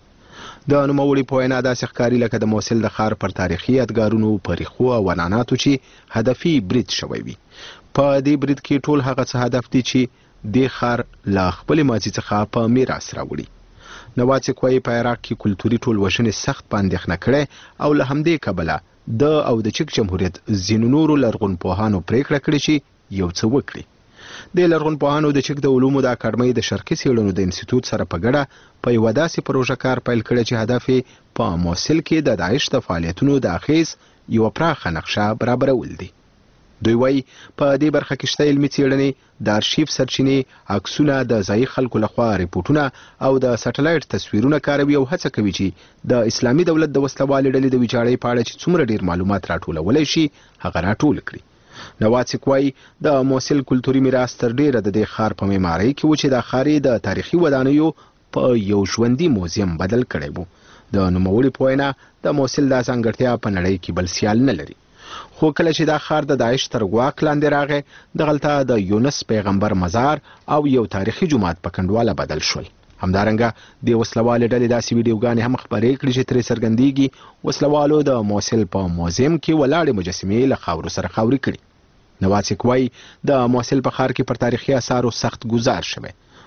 د نوموړي په وینا داسې ښکاري لکه د موصل د ښار پر تاریخي یادګارونو، پریخو او عنعناتو چې هدفي برید شوی وي. په دې برید کې ټول هغه څه هدف دي چې دې ښار له خپلې ماضي څخه په میراث راوړي. نواتسک وایي په عراق کې کلتوري ټولوژنې سخت په اندېښنه کړی او له همدې کبله د او د چک جمهوریت ځینو نورو لرغونپوهانو پرېکړه کړې چې یو څه وکړي. د لرغونپوهانو د چک د علومو د اکاډمۍ د شرقي څېړنو د انسټیټوټ سره په ګډه په یوه داسې پروژه کار پیل کړی چې هدف یې په موصل کې د داعش د فعالیتونو د اغیز یوه پراخه نقشه برابرول دي. دوی وایي په دې برخه کې شته علمي څېړنې، د ارشیف سرچینې، عکسونه، د ځایي خلکو لخوا ریپورټونه او د سټلایټ تصویرونه کاروي او هڅه کوي چې د اسلامي دولت د وسلوالې ډلې د ویجاړۍ په اړه چې څومره ډېر معلومات راټولولی شي هغه راټول کړي. نواتسک وایي د موصل کلتوري میراث تر ډېره د دې ښار په معمارۍ کې و چې دا ښار یې د تاریخي ودانیو په یو ژوندي موزیم بدل کړی و. د نوموړي په وینا د موصل دا ځانګړتیا په نړۍ کې بل سیال نه لري. خو کله چې دا ښار د داعش تر ګواښ لاندې راغی دغلته د یونس پیغمبر مزار او یو تاریخي جومات په کنډواله بدل شول. همدارنګه د وسلوالې ډلې داسې ویډیوګانې هم خپرې کړي چې ترې څرګندېږي وسلوالو د موصل په موزیم کې ولاړې مجسمې له خاورو سره خاورې کړي. نواتسک وایي د موصل په ښار کې پر تاریخي آثارو سخت ګزار شوی.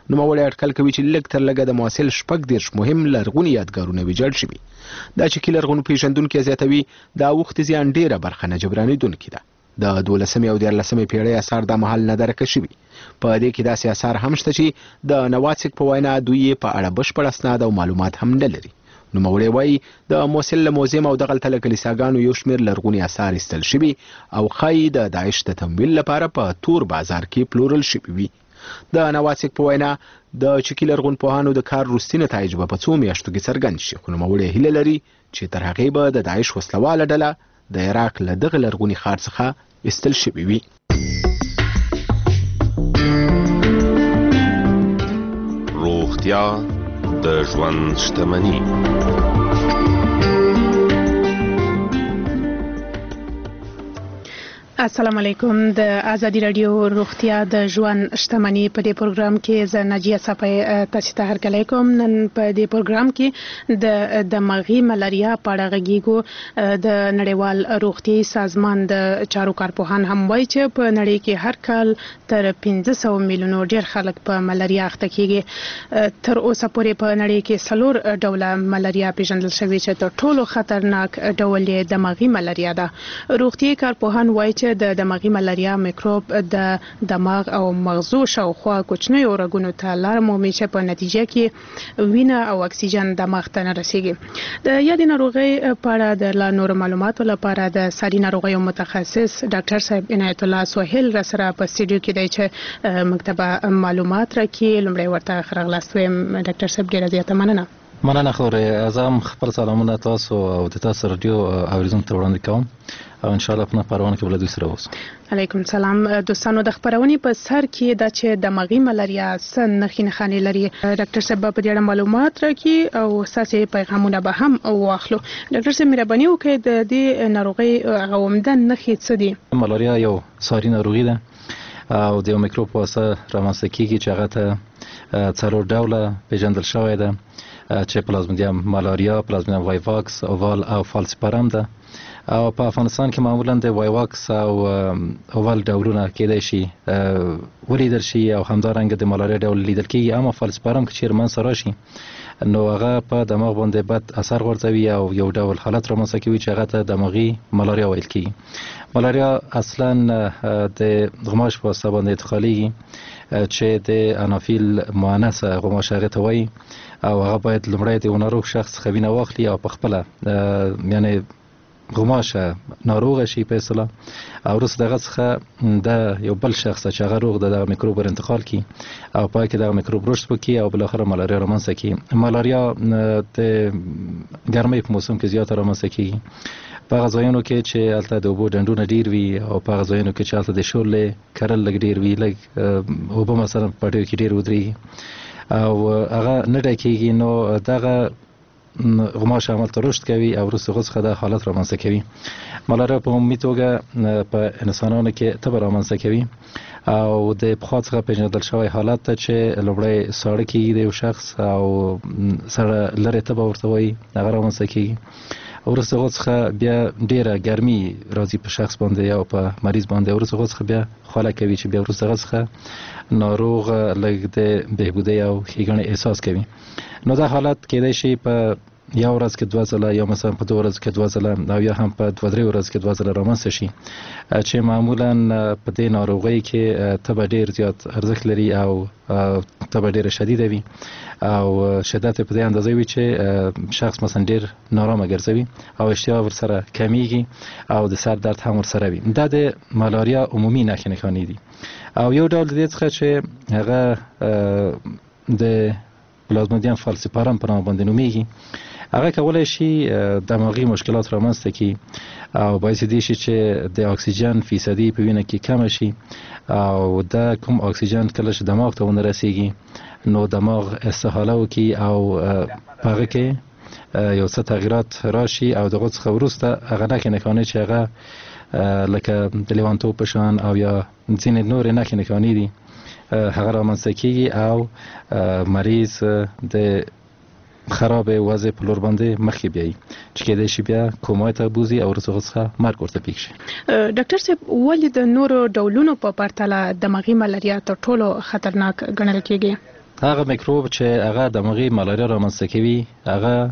نوموړی اټکل کوي چې لږ تر لږه د محصل شپږ دېرش مهم لرغوني یادګارونه ویجاړ شوي. دا چې لرغونو پیژندونکي زیاتوي د اوښتې زیان ډېره برخه نه جبرانېدونکې ده. د دولسمې او دیارلسمې پیړۍ اثار دا مهال نه درکه شوي. په دې کې داسې اثار هم شته چې د نواتسک په وینا دوی یې په اړه بشپړ اسناد او معلومات هم نه لري. نوموړی وایي د موصل له موزیم او دغلته له کلیساګانو یو شمېر لرغوني اثار ایستل شوي او ښایي د داعش د تمویل لپاره په تور بازار کې پلورل شوي وي. د نواتسک په وینا د چکی لرغونپوهانو د کار وروستي نتایج به په څو میاشتو کې څرګند شي، خو نوموړی هیله لري چې تر هغې به د داعش وسلواله ډله د عراق له دغه لرغوني ښار څخه ایستل شوي وي. روغتیا د ژوند شتمني. السلام علیکم. د ازادي رادیو روغتیا د ژوند شتمني په دې پروګرام کې زه ناجیه صافی تاسو ته هرکلی کوم. نن په دې پروګرام کې د دماغي ملاریا په اړه غږیږو. د نړیوال روغتیايي سازمان د چارو کارپوهان هم وایي چې په نړۍ کې هر کال تر پنځه سوه میلیونو ډېر خلک په ملاریا اخته کیږي. تر اوسه پورې په نړۍ کې څلور ډوله ملاریا پیژندل شوې چې تر ټولو خطرناک ډول یې دماغي ملاریا ده. روغتیايي کارپوهان وایي چې د دماغي ملاریا میکروب د دماغ او مغزو شاوخوا کوچنیو رګونو ته لار مومي چې په نتیجه کې وینه او اکسیجن دماغ ته نه رسیږي. د یادې ناروغۍ په اړه د لا نور معلوماتو لپاره د ساري ناروغیو متخصص ډاکټر صاحب عنایت الله سهیل را سره په سټوډیو کې دی چې مکتبه معلومات راکړي. لومړی ورته ښه راغلاست وایم ډاکټر صاحب، ډېره زیاته مننه. مننه خورې. زه هم خپل سلامونه تاسو او د تاسو رادیو اوریدونکو ته وړاندې کوم او ان شاء الله په خبرونه کې بل دوی سره اوسم. علیکم سلام. دوستانو، د خبرونې په سر کې دا چې دماغي ملاریا څه نښې نښانې لري، ډاکټر صاحب په دې اړه معلومات راکړي او ستاسې پیغامونه به هم واخلو. ډاکټر صاحب مهرباني وکړئ د دې ناروغۍ هغه عمده نښې څه دي؟ ملاریا یو ساري ناروغي ده او د یو میکروب په واسطه رامنځته کیږي چې هغه ته څلور ډوله پیژندل شوی ده چې پلازمودیم ملاریا، پلازمودیم وایواکس، اووال او فالسیپارم ده. او په افغانستان کې معمولا د وایواکس او اووال ډولونه کېدای شي ولیدل شي او همدارنګه د ملاریا ډول لیدل کېږي. اما فالسیپارم که چیرې منځته راشي نو هغه په دماغ باندې بد اثر غورځوي او یو ډول حالت رامنځته کوي چې هغه ته دماغي ملاریا ویل کېږي. ملاریا اصلا د غماش په واسطه باندې انتقالیږي چې د انافیل مؤنثه غماش هغې ته وایي او هغه باید لومړی د یو ناروغ شخص څخه وینه واخلي او په خپله یعنې غماشه ناروغه شي په اصطلاح او وروسته دغه څخه د یو بل شخص چې هغه روغ د دغه میکروب ور انتقال کړي او پای کې دغه میکروب رشد وکړي او بالاخره ملاریا رامنځته کړي. ملاریا د ګرمۍ په موسم کې زیاته رامنځته کېږي په هغه ځایونو کې چې هلته د اوبو ډنډونه ډېر وي او په هغه ځایونو کې چې هلته د شورلې کرل لږ ډېر وي، لږ اوبه مثلا په پټیو کې ډېر ودرېږي او هغه نه ډکېږي، نو دغه غماش عمل ته رشد کوي او وروسته هغه څخه دا حالت رامنځته کوي. ملاریا په عمومي توګه په انسانانو کې تبه رامنځته کوي او د پخوا څخه پیژندل شوی حالت ته چې لومړی ساړه کېږي د یو شخص او سره لرې تبه ورته وایي هغه رامنځته کېږي. وروسته هغه څخه بیا ډېره ګرمي راځي په شخص باندې او په مریض باندې. وروسته هغه څخه بیا خوله کوي چې بیا وروسته هغه څخه ناروغ لږ د بهبودۍ او ښېګڼې احساس کوي. نو دا حالت کېدای شي په یو ورځ کې دوه ځله یا مثلا په دوه ورځو کې دوه ځله او یا هم په دوه درې ورځو کې دوه ځله رامنځته شي چې معمولا په دې ناروغۍ کې تبه ډېر زیات ارزښت لري او تبه ډېره شدیده وي او شدت په دې اندازه وي چې شخص مثلا ډېر نارامه ګرځوي او اشتها ورسره کمیږي او د سر درد هم ورسره وي. دا د ملاریا عمومي نښې نښانې دي. او یو ډول د دې څخه چې هغه د پلازمودیم فالسیپارم په نامه باندې نومیږي، هغه کولی شي دماغي مشکلات رامنځته کړي او باعث دې شي چې د اکسیجن فیصدي په وینه کې کمه شي او دا کوم اکسیجن کله چې دماغ ته ونه رسیږي نو دماغ استحاله وکړي او په هغه کې یو څه تغییرات راشي او دغه څخه وروسته هغه نښې نښانې چې هغه لکه د لیوانتوب په شان او یا ځینې نورې نښې نښانې دي هغه رامنځته کېږي او مریض د خراب وضع په لور باندې مخکې بیایي چې کېدای شي بیا کومای ته بوځي او وروسته هغه څخه مرګ ورته پیښ شي. ډاکټر صاحب، ولې د نورو ډولونو په پرتله دماغي ملاریا تر ټولو خطرناک ګڼل کېږي؟ هغه میکروب چې هغه دماغي ملاریا رامنځته کوي هغه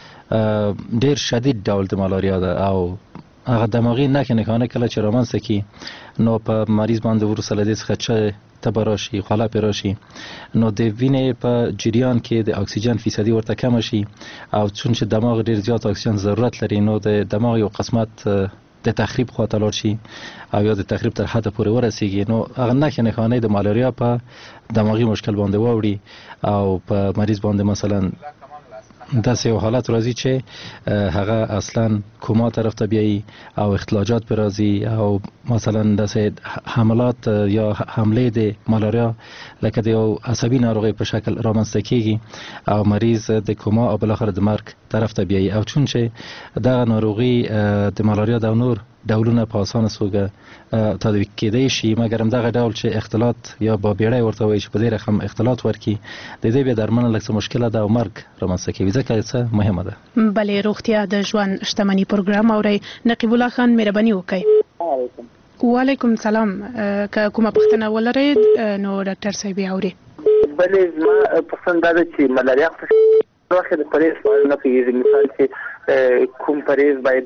ډیر شدید ډول د ملاریا ده او هغه دماغي نښې نښانې کله چې رامنځته کي نو په مریض باندې وروسته له دې څخه چې تبه راشي خوله پرې راشي نو د وینې په جریان کې د اکسیجن فیصدي ورته کمه شي او چون چې دماغ ډیر زیات اکسیجن ضرورت لري نو د دماغ یو قسمت د تخریب خواته لاړ شي او یا د تخریب تر حده پورې ورسیږي نو هغه نښې نښانې د ملاریا په دماغي مشکل باندې واوړي او په مریض باندې مثلا داسې یو حالت راځي چې هغه اصلا کوما طرف ته بیایي او اختلاجات پر راځي او مثلا داسې حملات یا حمله د ملاریا لکه د یو عصبي ناروغي په شکل رامنځته کیږي او مریض د کوما او بالاخره د مرګ طرف ته بیایي او چون چې دغه ناروغي د ملاریا د نور ډولونه په اسانه توګه تداوی کېدای شي مګر همدغه ډول چې اختلاط یا با بیړۍ ورته وایي چې په دې رقم اختلاط ورکړي د دې بیا درملنه لږ څه مشکله ده او مرګ رامنځته کوي ځکه څه مهمه ده. بلې روغتیا د ژوند شتمني پروګرام اورئ. نقیب الله خان مهرباني وکړئ. وعلیکم سلام. که کومه پوښتنه ولرئ نو ډاکټر صاحب یې اوري. بلې زما پوښتنه دا ده چې ملاریا خو د پرهیز نه پوهېږي مثال چې کوم پرهیز باید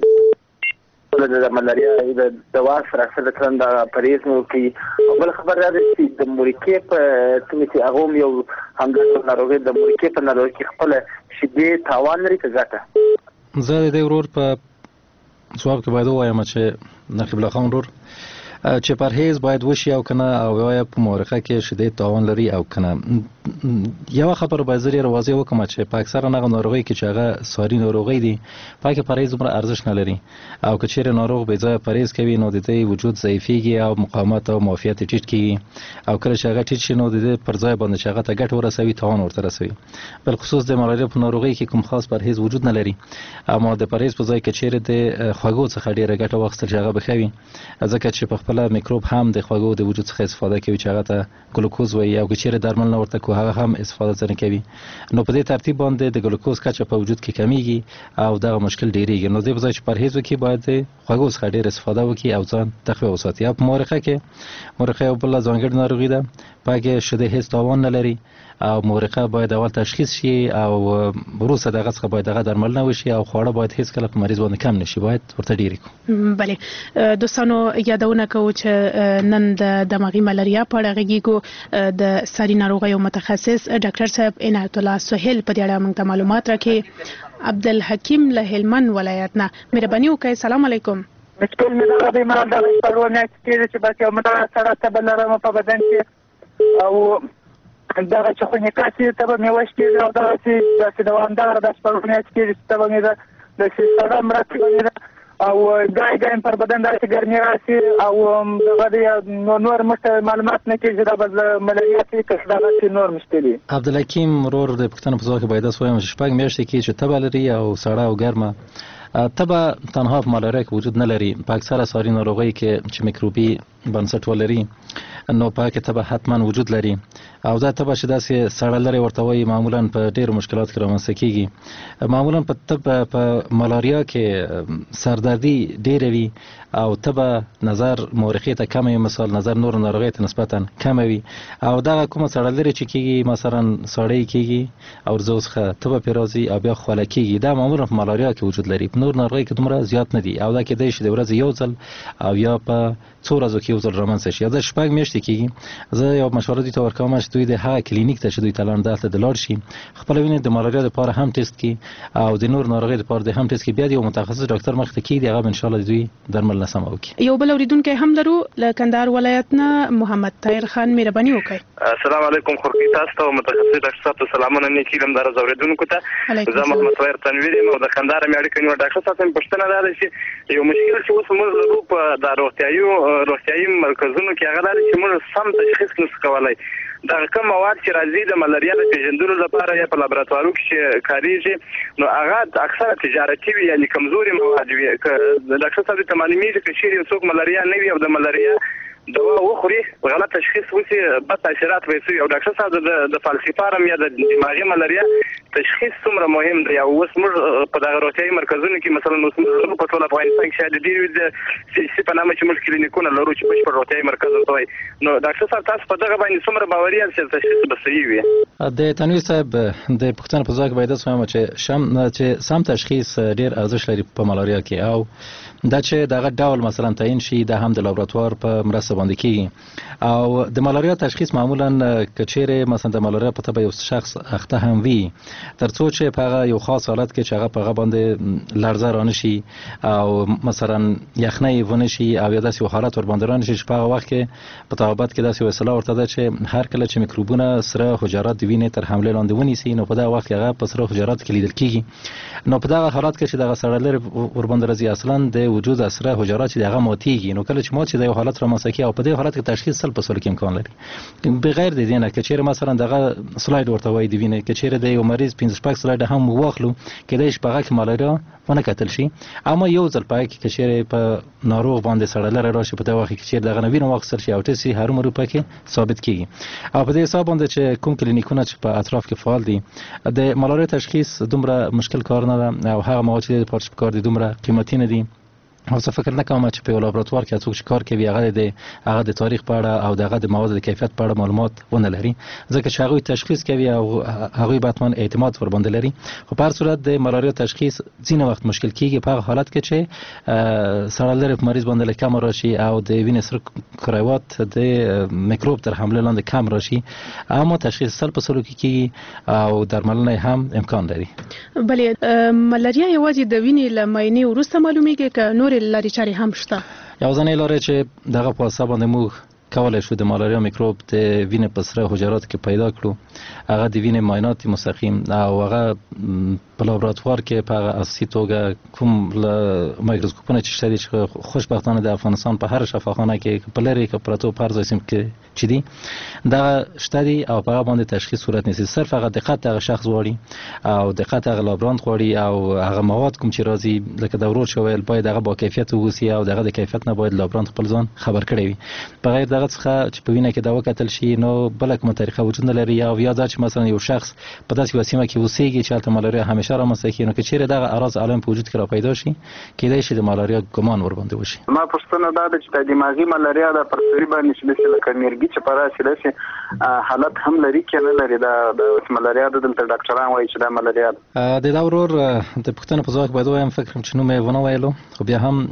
د ملاریا د دوا سره اکثر ترن د پرهیز مو کوي او بل خبر دا ده چې د مورکې په کومې چې هغه هم یو همدغه ناروغي د مورکې په ناروغي کې خپله شیدې تاوان لري که ګټه؟ زه د دې ورور په ځواب کې باید ووایم چې نقیب الله خان ورور چې پرهیز باید وشي او کنه او یا په مورخه کې شیدې تاوان لري او کنه یو خبره باید زری واضح وکم چې په اکثره نغه ناروغي کې چې هغه ساري ناروغي دي پاکه پرهیز عمر ارزش نه لري او که چیرې ناروغ به ځای پرهیز کوي نو د دې وجود ضعیفيږي او مقاومت او معافیت ټیټ کیږي او کله چې هغه ټیټ شي نو د دې پر ځای باندې چې هغه ته ګټ ورسوي تاوان ورته رسوي. بل خصوص د ملاریا په ناروغي کې کوم خاص پرهیز وجود نه لري اما د پرهیز په ځای کې چیرې د خوږو څخه ډیره ګټه واخیستل چې هغه بخوي ځکه چې په خپل میکروب هم د خوږو د وجود څخه استفاده کوي چې هغه ته ګلوکوز وایي او که چیرې درمل نه ورته کوي هغه هم استفاده ځنه کوي نو په دې ترتیب باندې د ګلوکوز کچه په وجود کې کمیږي او دا مشکل ډیریږي. نو د بځای چې پرهیز وکړي باید خوږو څخه ډیر استفاده وکړي او ځان تخویه وساتي. په مورخه کې مورخه یو بل ځانګړی ناروغي ده پکې شیدې هیڅ تاوان نه لري او مورخه باید اول تشخیص شي او وروسته دغه څخه باید دغه درمل نه وشي او خواړه باید هیڅ کله په مریض باندې کم نشي باید ورته ډیر کو. بله دوستانو یادونه کوو چې نن د دماغي ملاریا په اړه غږیږو د ساري ناروغیو متخصص ډاکټر صاحب عنایت الله سهیل په دې اړه موږ ته معلومات راکړي. عبدالحکیم له هلمند ولایت نه مهرباني وکړئ. سلام علیکم. مشکل مې دا دی مراد د پرونه چې چې بس یو مدار سره تبلرم په بدن کې او دا چې خو نه کاسي ته به مې وشتي او دا چې د دوامدار د پرونه چې ته به مې د سره مرتبه او ګای ګایم پر بدن داسې ګرمي راسي او دغه نور مشته معلومات نه کېږي دا به ملاریا کې که دغه نور مشکلي. عبدالحکیم ورور د پښتنو په ځواب کې باید تاسو وایم چې شپږ میاشتې کې چې تبه لري او سړه او ګرمه تبه تنها په ملاریا کې وجود نه لري په اکثره ساري ناروغي کې چې میکروبي بنسټ ولري نو پاکه تبه حتما وجود لري او دا تبه چې داسې سړه لري ورته وایي معمولا په ډېرو مشکلات کې رامنځته کېږي. معمولا په تبه په ملاریا کې سردردي ډېره وي او تبه نظر مورخې ته کمه وي مثال نظر نور ناروغۍ ته نسبتا کمه وي او دغه کومه سړه لري چې کېږي مثلا سړی کېږي او ورځو څخه تبه پرې راځي او بیا خوله کېږي دا معمولا په ملاریا کې وجود لري په نور ناروغۍ کې دومره زیات نه دي او دا کېدای شي د ورځې یو ځل او یا په څو ورځو کې یو ځل رامنځته شي. دا شپږ میاشتې کېږي. زه یو مشوره دوی ته ورکوم چې دوی د هغه کلینیک ته چې دوی ته لاړ دلته د لاړ شي خپله وینې د ملاریا دپاره هم ټیسټ کړي او د نور ناروغۍ دپاره د هم ټیسټ کړي بیا د یو متخصص ډاکټر مخې ته کېږدي هغه به انشاءالله د دوی درملنه سمه وکړي. یو بل اورېدونکی هم لرو له کندهار ولایت نه محمد طاهر خان مهرباني وکړئ. السلام علیکم خورکي تاسو ته متخصص ډاکټر صاحب ته سلامونه نیکي لم در اورېدونکو ته زه محمد طاهر تنویر یم او د کندهار مې اړیکه نیول ډاکټر صاحب ته پوښتنه دا ده چې یو مشکل چې اوس موږ لرو په د روغتیایي روغتیایي مرکزونو کې هغه دا چې موږ سم تشخیص نشو کولی دا کوم مواد چې راځي د ملاریا د پیژندلو لپاره یا په لابراتوارو کې کاریږي نو هغه اکثره تجارتي وي یعنی کمزوري مواد وي. ډاکټر صاحب ته معلومیږي چې چیرې څوک ملاریا نه وي او د ملاریا دوا وخوري غلط تشخیص وسی بد تاثیرات وسی او ډاکټر صاحب د فالسیپارم یا د دماغي ملاریا تشخیص څومره مهم دی او اوس موږ په دغه روغتیایي مرکزونو کې مثلا اوس موږ په ټول افغانستان کې شاید ډېر د سی په نامه چې موږ کلینیکونه لرو چې په روغتیایي مرکز وایي نو ډاکټر صاحب تاسو په دغه باندې څومره باوري یاست چې تشخیص به صحیح وي؟ د تنویر صاحب د پښتنو په ځای باید وسمه چې شم چې سم تشخیص ډیر ارزښت لري په ملاریا کې او دا چې دغه ډول مثلا تعین شي د هم د لابراتوار په مرسته باندې کیږي او د ملاریا تشخیص معمولا کچېره مثلا د ملاریا په تبه یو شخص اخته هم وي ترڅو چې په یو خاص حالت کې چې هغه په باندې لړزه رانه شي او مثلا یخنۍ ونه شي او یا داسې حالت ور باندې رانه شي چې په وخت کې په طبابت کې داسې وسیله ورته ده چې هر کله چې میکروبونه سره حجرات د وینې تر حمله لاندې ونیسي نو په دا وخت کې هغه په سره حجرات کې لیدل کیږي نو په دا حالت کې چې دغه سړی ور باندې راځي اصلا د وجود اسره حجرات چې دغه ماتيږي نو کله چې مات شي د یو حالت را مسکی او په دې حالت کې تشخیص سل په سل کې امکان لري بغیر د دې نه کچېره مثلا دغه سلاید ورته وای دی ویني کچېره د یو مریض پنځه شپږ سلاید هم واخلو کله چې په هغه کې ملاریا ونه کتل شي اما یو ځل پای کې کچېره په ناروغ باندې سړی لري راشي په دغه وخت کې چې دغه نوینه واخصل شي او تاسو هر عمر په کې ثابت کیږي او په دې حساب باندې چې کوم کلینیکونه چې په اطراف کې فعال دي د ملاریا تشخیص دومره مشکل کار نه ده او هغه مواد چې د پارچ کار دي دومره قیمتي نه دي او څه فکر نه کوم چې په لابراتوار کې څوک کار کوي هغه د هغه د تاریخ په اړه او دغه د مواد د کیفیت په اړه معلومات ونه لري ځکه چې هغه تشخیص کوي او هغه باتمن اعتماد ور باندې لري خو په هر صورت د ملاریا تشخیص ځینې وخت مشکل کیږي په حالت کې چې سره لري مریض باندې کم راشي او د وینې سره کروات د میکروب تر حمله لاندې کم راشي اما تشخیص سل په سلو کې کیږي او درملنه هم امکان لري بلې ملاریا یوازې د وینې له معاینې وروسته معلومیږي که نور لاري چاري هم شته یو ځنې لاري چې دغه په حساب باندې موږ کولای شو د ملاریا میکروب د وینې په سره حجرات کې پیدا کړو هغه د وینې معاینات مستقیم او هغه په لابراتوار کې په اساسي توګه کوم مایکروسکوپونه چې شته چې خوشبختانه د افغانستان په هر شفاخانه کې په لری کې پراتو پر ځای سیم کې چې دي دا شته دي او په هغه باندې تشخیص صورت نیسي صرف هغه دقت هغه شخص غواړي او دقت هغه لابرانت غواړي او هغه مواد کوم چې راځي لکه د ورور شویل باید هغه با کیفیت ووسی او دغه د کیفیت نه باید لابرانت خپل ځان خبر کړي وي بغیر دغه څخه چې په وینه کې دا وکتل شي نو بل کومه طریقه وجود نه لري او یا دا چې مثلا یو شخص په داسې وسیمه کې وسیږي چې البته ملاریا همیشه را مسکی نو که چیرې دغه اراز علائم په وجود کې را پیدا شي کېدای شي د ملاریا ګمان ور باندې وشي ما پوښتنه دا ده چې د دماغي ملاریا د پرسری باندې چې لکه مرګي چې پراسي داسې حالت هم لري کې نه لري دا د ملاریا د دلته ډاکټران وایي چې دا ملاریا د دا ورور د پښتنو په ځای باید وایم فکر چې نو مې ونه ویلو خو بیا هم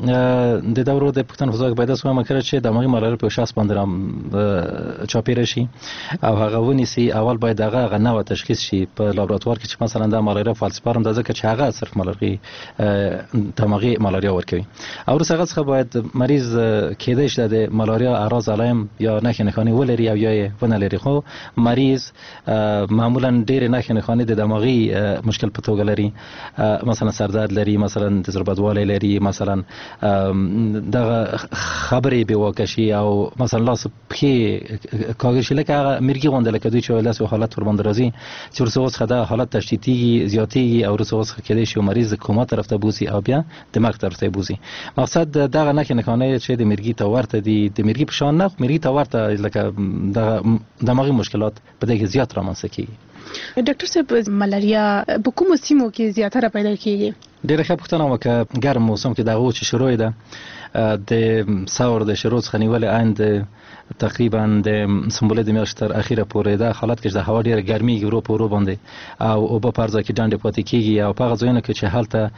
د دا ورور د پښتنو په ځای باید اسمه کړی چې د دماغي ملاریا په شخص باندې را چاپیره شي او هغه ونیسي اول باید هغه غنه و تشخیص شي په لابراتوار کې چې مثلا د ملاریا فالسپارم د ځکه چې هغه صرف ملاریا دماغي ملاریا ورکوي او ورسره څخه باید مریض کېدای شي د ملاریا اعراض علائم یا نښې نښانې ولري او یا یې ونه لري خو مریض معمولا ډېرې نښې نښانې د دماغي مشکل په توګه لري مثلا سردرد لري مثلا د زړه بدوالی لري مثلا دغه خبرې بې واکه شي او مثلا لاس پښې کاږي شي لکه هغه مرګي غوندې لکه دوی چې داسې حالت ور باندې راځي چې ورسره اوس دا حالت تشدیدي زیاتېږي او ورسره اوس کېدای شي مریض کوما طرف ته بوزي او بیا دماغ طرف ته بوزي مقصد دغه نښې نښانې چې د مرګي ته ورته دي د مرګي په شان نه مرګي ته ورته لکه دغه دماغي مشکلات په دې کې زیات رامنځته کېږي ډاکټر صاحب ملاریا په کومو سیمو کې زیاتره پیدا کېږي ډېره ښه پوښتنه وکړه ګرم موسم کې دغه چې شروع ده د ساور د شروع څخه نیولې عین تقریبا د سمبولې د میاشتې تر اخیره پورې دا حالت کې د هوا ډېره ګرمي ورو په ورو باندې او اوبه په ځای کې ډنډې پاتې کېږي او په هغه ځایونو کې چې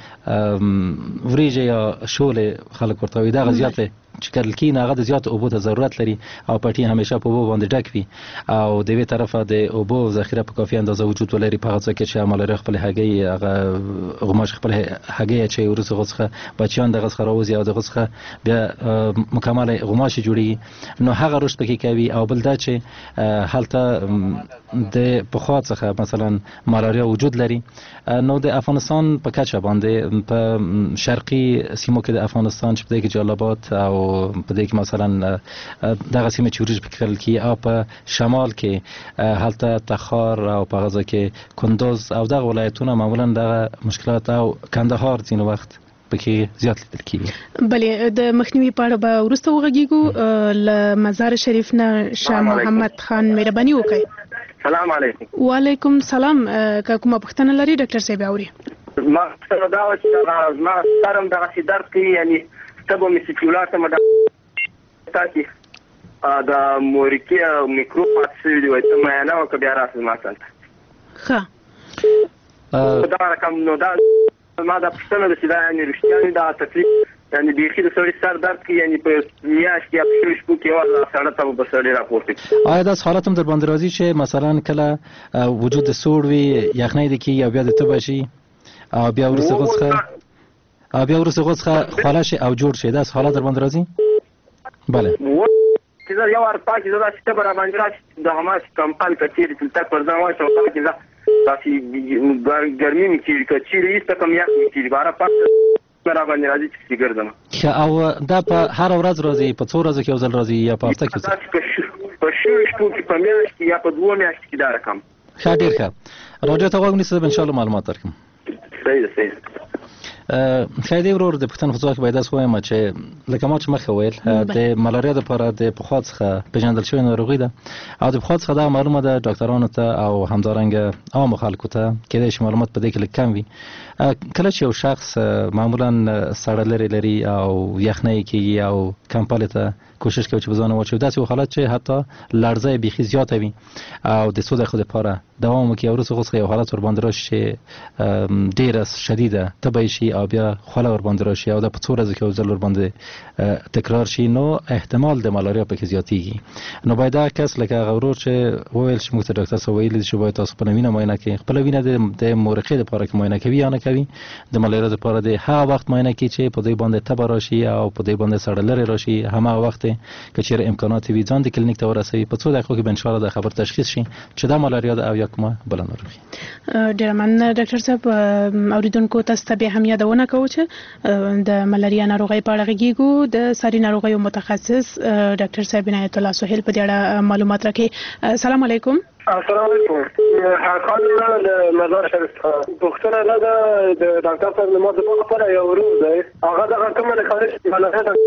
هلته وریجې یا شولې خلک ورته وایي دغه زیاتې چې کله کې هغه د زیات اوبو ته ضرورت لري او پټي همیشه په اوبو باندې ډک وي او د وی طرفه د اوبو ذخیره په کافي اندازه وجود ولري په هغه ځای کې چې ملاریا خپل هګۍ هغه غوماش خپل هګۍ چې ورسره غوڅه بچیان دغه څخه راوځي او دغه څخه بیا مکمل غوماش جوړي نو هغه رشد پکې کوي او بل دا چې هلته د پخوا څخه مثلا ملاریا وجود لري نو د افغانستان په کچه باندې په شرقي سیمو کې د افغانستان چې په دې کې جلالاباد او په دې کې مثلا دغه سیمه چې ورج پکړل کی او په شمال کې هلته تخار او په غزه کې کندوز او دغه ولایتونه معمولا دغه مشکلات او کندهار ځینې وخت پکې زیات لیدل کیږي بلې د مخنیوي په اړه به وروسته وغږیږو ل مزار شریف نه شاه محمد خان مهرباني وکړئ سلام علیکم وعلیکم سلام که کومه پوښتنه لري ډاکټر صاحب اوري ما څنګه دا چې ما ستارم دغه سیدار کې یعنی تبو میسیکولات ما تاسو دا مورکی میکروب پاتې دی وایي ته معاینه وکړه بیا راځه ما ته ښه دا رقم نو دا ما دا پښتنه د چې دا یعنی رښتیا دا تکلیف یعنی بیخي د سړي سر درد کې یعنی په میاشت کې په شپږ شپو کې ور سره ته به سړي راپورته آیا دا حالت هم در باندې راځي چې مثلا کله وجود سوړ وي یخنۍ د کې یا بیا د تبه شي او بیا ورسره غوڅه او بیا ورسره غوڅه خاله شي او جوړ شي دا حالت در باندې راځي بله چې دا یو ور پاکي دا چې تبه را باندې راشي د هماس کمپال کچېری چې تک پر ځان وایي چې دا تاسو ګرمي می چې کچېری است کوم یا چې بارا پاک را باندې راځي چې ګرځم او دا په هر ورځ راځي په څو ورځو کې یو ځل راځي یا په هفته کې په شپږ شپو کې په میاشت کې یا په دوه میاشتو کې دا رقم ښه ډېر ښه راډیو ته غوږ نیسئ ان شاء الله معلومات درکړم صحیح ده صحیح خیدی ورور د پښتون فضا کې باید اس وایم چې لکه ما چې مخه ویل د ملاریا لپاره د پخوا څخه پیژندل شوی ناروغي ده او د پخوا څخه دا معلومه ده ډاکټرانو ته او همدارنګه عام خلکو ته کېدای شي معلومات په دې کې کم وي کله چې یو شخص معمولا سړه لري لري او یخنۍ کېږي او کمپل ته کوشش کوي چې بزانه واچوي داسې یو حالت چې حتی لړزه بیخي زیاته وي او د څو دقیقو لپاره دوام وکړي او وروسته غوڅه یو حالت ورباندې راشي چې ډېره شدیده تبه شي او بیا خوله ورباندې راشي او دا په څو ورځو کې یو ځل ورباندې تکرار شي نو احتمال د ملاریا پکې زیاتېږي نو باید دا کس لکه هغه ورور چې وویل چې موږ ته ډاکټر صاحب ویلي چې باید تاسو خپله وینه معاینه کړئ خپله وینه د مورخې دپاره کې معاینه کوي یا نه کوي د ملاریا دپاره د هغه وخت معاینه کړي چې په دوی باندې تبه راشي او په دوی باندې سړه لرې راشي هماغه وخت که چېرې امکانات وي ځان د کلینیک ته ورسوي په څو دقیقو کې به انشاءالله د خبر تشخیص شي چې دا ملاریا ده او یا کومه بله ناروغي ډېره مننه ډاکټر صاحب اوریدونکو تاسو ته بیا هم یادونه کوو چې د ملاریا ناروغۍ په اړه غږیږو د ساري ناروغیو متخصص ډاکټر صاحب عنایت الله سهیل په دې اړه معلومات راکړي السلام علیکم السلام علیکم حقا د مزار شریف پوښتنه نه ده د ډاکټر صاحب نماز په خبره یو ورور دی هغه دغه کومه د خارج ملاریا ده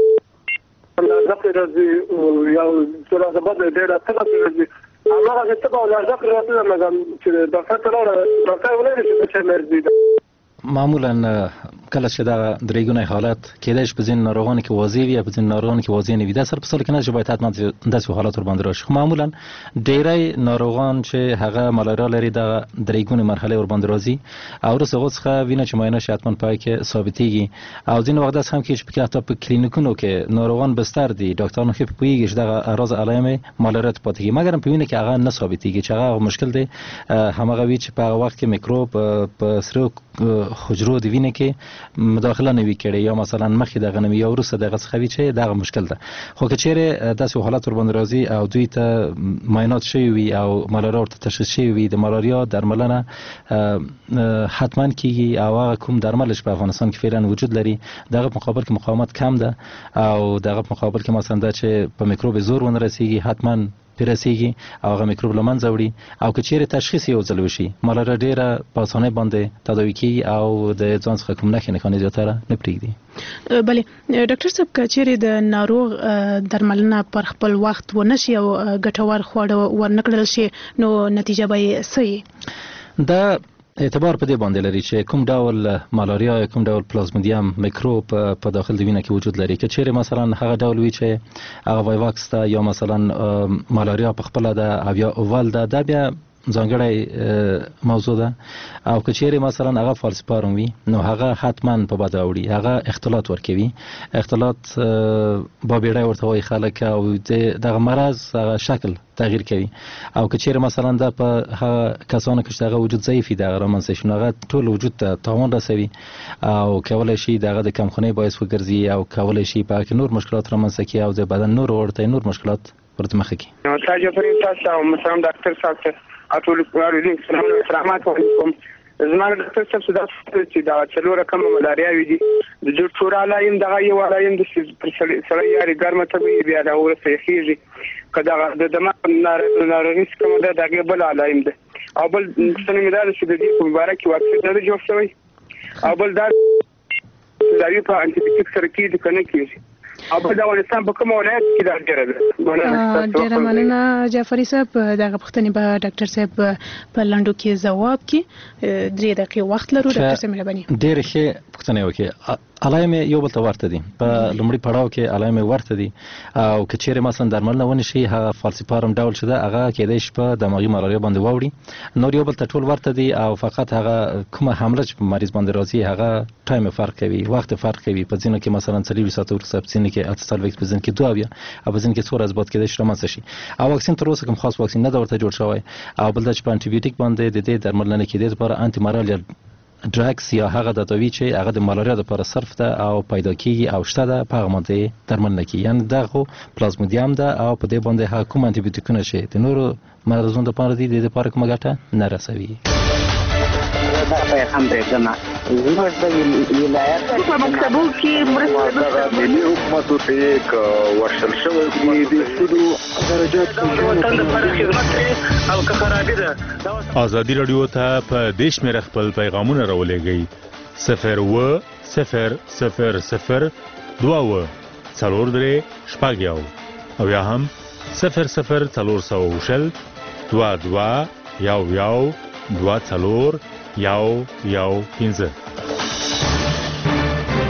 لازم راځي یو څه راځي بعد ډېر څه راځي هغه څه په لازم راځي مګم چې ډاکټر سره ډاکټر ولې چې مرزي معمولا کله چې دا درېګونی حالت کېدای شي په ځینې ناروغانو کې واضح وي یا په ځینې ناروغانو کې واضح نه وي دا سر په سر کې نه چې باید حتما داسې حالات ورباندې راشي خو معمولا ډېری ناروغان چې هغه ملاریا لري د درېګونې مرحلې ورباندې راځي او وروسته هغو څخه وینه چې معاینه شي حتما په هغې کې ثابتېږي او ځینې وخت داسې هم کېږي چې پکې حتی په کلینیکونو کې ناروغان بستر دي ډاکټران ښه پوهېږي چې دغه اعراض علایم ملاریا ته پاتې کېږي مګر په وینه کې هغه نه ثابتېږي چې هغه مشکل دی هماغه وي چې په هغه وخت کې میکروب په سرو حجرو د وینې کې مداخله نه وي کړې یا مثلا مخکې دغه نه وي یا وروسته دغه څخه وي چې دغه مشکل ده خو که چیرې داسې حالت ورباندې راځي او دوی ته معاینات شوي وي او ملاریا ورته تشخیص شوي وي د ملاریا درملنه حتما کېږي او هغه کوم درمل چې په افغانستان کې فعلا وجود لري دغه په مقابل کې مقاومت کم ده او دغه په مقابل کې مثلا دا چې په میکروب زور ونه رسېږي حتما پیرسیږي او هغه میکروب له منځه وړي او که چیرې تشخیص یو ځل وشي ملاریا ډېره په اسانۍ باندې تداوي کېږي او د ځان څخه کوم نښې نښانې زیاتره نه پرېږدي بلې ډاکټر صاحب که چیرې د ناروغ درملنه پر خپل وخت ونه شي او ګټور خواړه ورنه کړل شي نو نتیجه به یې څه وي دا اعتبار په دې باندې لري چې کوم ډول ملاریا یا کوم ډول پلازمودیم میکروب په داخل د وینه کې وجود لري که چیرې مثلا هغه ډول وي چې هغه وایواکس ده یا مثلا ملاریا په خپله ده او یا اوول ده دا بیا ځانګړی موضوع ده او که چیرې مثلا هغه فالسپارم وي نو هغه حتما په بده اوړي هغه اختلاط ورکوي اختلاط بابیړی ورته وایي خلک او دغه مرض هغه شکل تغییر کوي او که چیرې مثلا دا په هغه کسانو کې چې هغه وجود ضعیف وي دغه رامنځته شي نو هغه ټول وجود ته تاوان رسوي او کولی شي دغه د کمخونۍ باعث وګرځي او کولی شي په هغه کې نور مشکلات رامنځته کړي او د بدن نور ورته نور مشکلات ورته مخه کړي تاج فرید تاسو او مثلا ډاکټر صاحب اټول پرالین سلام رحمت علیکم زما ډاکټر صاحب صدا چې دا څلور رقم ملاریا وي دي د جوړ ټول علایم دغه یو علایم د سره یاري ګرمه ته بیا دا ورسې خېږي کدا د دماغ ناروغي کوم ده دغه بل علایم ده او بل څنګه مې دا چې د دې په مبارک واکسین نه جوړ شوی او بل دا دا یو په انټي بیوټیک سره کې د کنه کېږي او په افغانستان په کوم ولایت کې دا ډیره ده؟ ډیره مننه جعفري صاحب. دغه پوښتنې به ډاکټر صاحب په لنډو کې ځواب کړي. درې دقیقې وخت لرو. ډاکټر صاحب مهرباني. ډیره ښه پوښتنه وکړه. علایم یو بل ته ورته دي. په لومړي پړاو کې علایم ورته دي او که چیرې مثلا درملنه ونه شي هغه فالسیپارم ډول شته هغه کېدای شي په دماغي ملاریا باندې واوړي. نور یو بل ته ټول ورته دي او فقط هغه کومه حمله چې په مریض باندې راځي هغه ټایم فرق کوي، وخت فرق کوي. په ځینو کې مثلا څلور ساعت وروسته، په ځینو کې اته ساعت، په ځینو کې دوه اویا او په ځینو کې څو ورځې بعد کېدای شي رامنځته شي. او واکسین تر اوسه کوم خاص واکسین نه دا ورته جوړ شوی. او بل دا چې په انټي بیوټیک باندې د دې درملنه کېدای لپاره انټي مالاریال ډرګز یا هغه د دوی چې هغه د ملاریا لپاره صرف ده او پیدا کیږي او شته ده په هغه باندې درملنه کیږي. یعنی دغه پلازمودیم ده او په دې باندې هغه کوم انټي بیوټیکونه شي د نورو مرزونو لپاره دي د لپاره کومه ګټه نه رسوي. دا پیغام دی کنه زموږ د ولایت په مکتبو کې مرسته ملي حکومت ته یک ورشل شوی دی د سودو درجات وطن لپاره خدمت او که خرابې ده. ازادي رادیو ته په دیش مې خپل پیغامونه راولېږئ. صفر و صفر صفر صفر دوه و څلور درې شپږ یو او یا هم صفر صفر څلور سوه شل دوه دوه یو یو دوه څلور یو یو پنځه.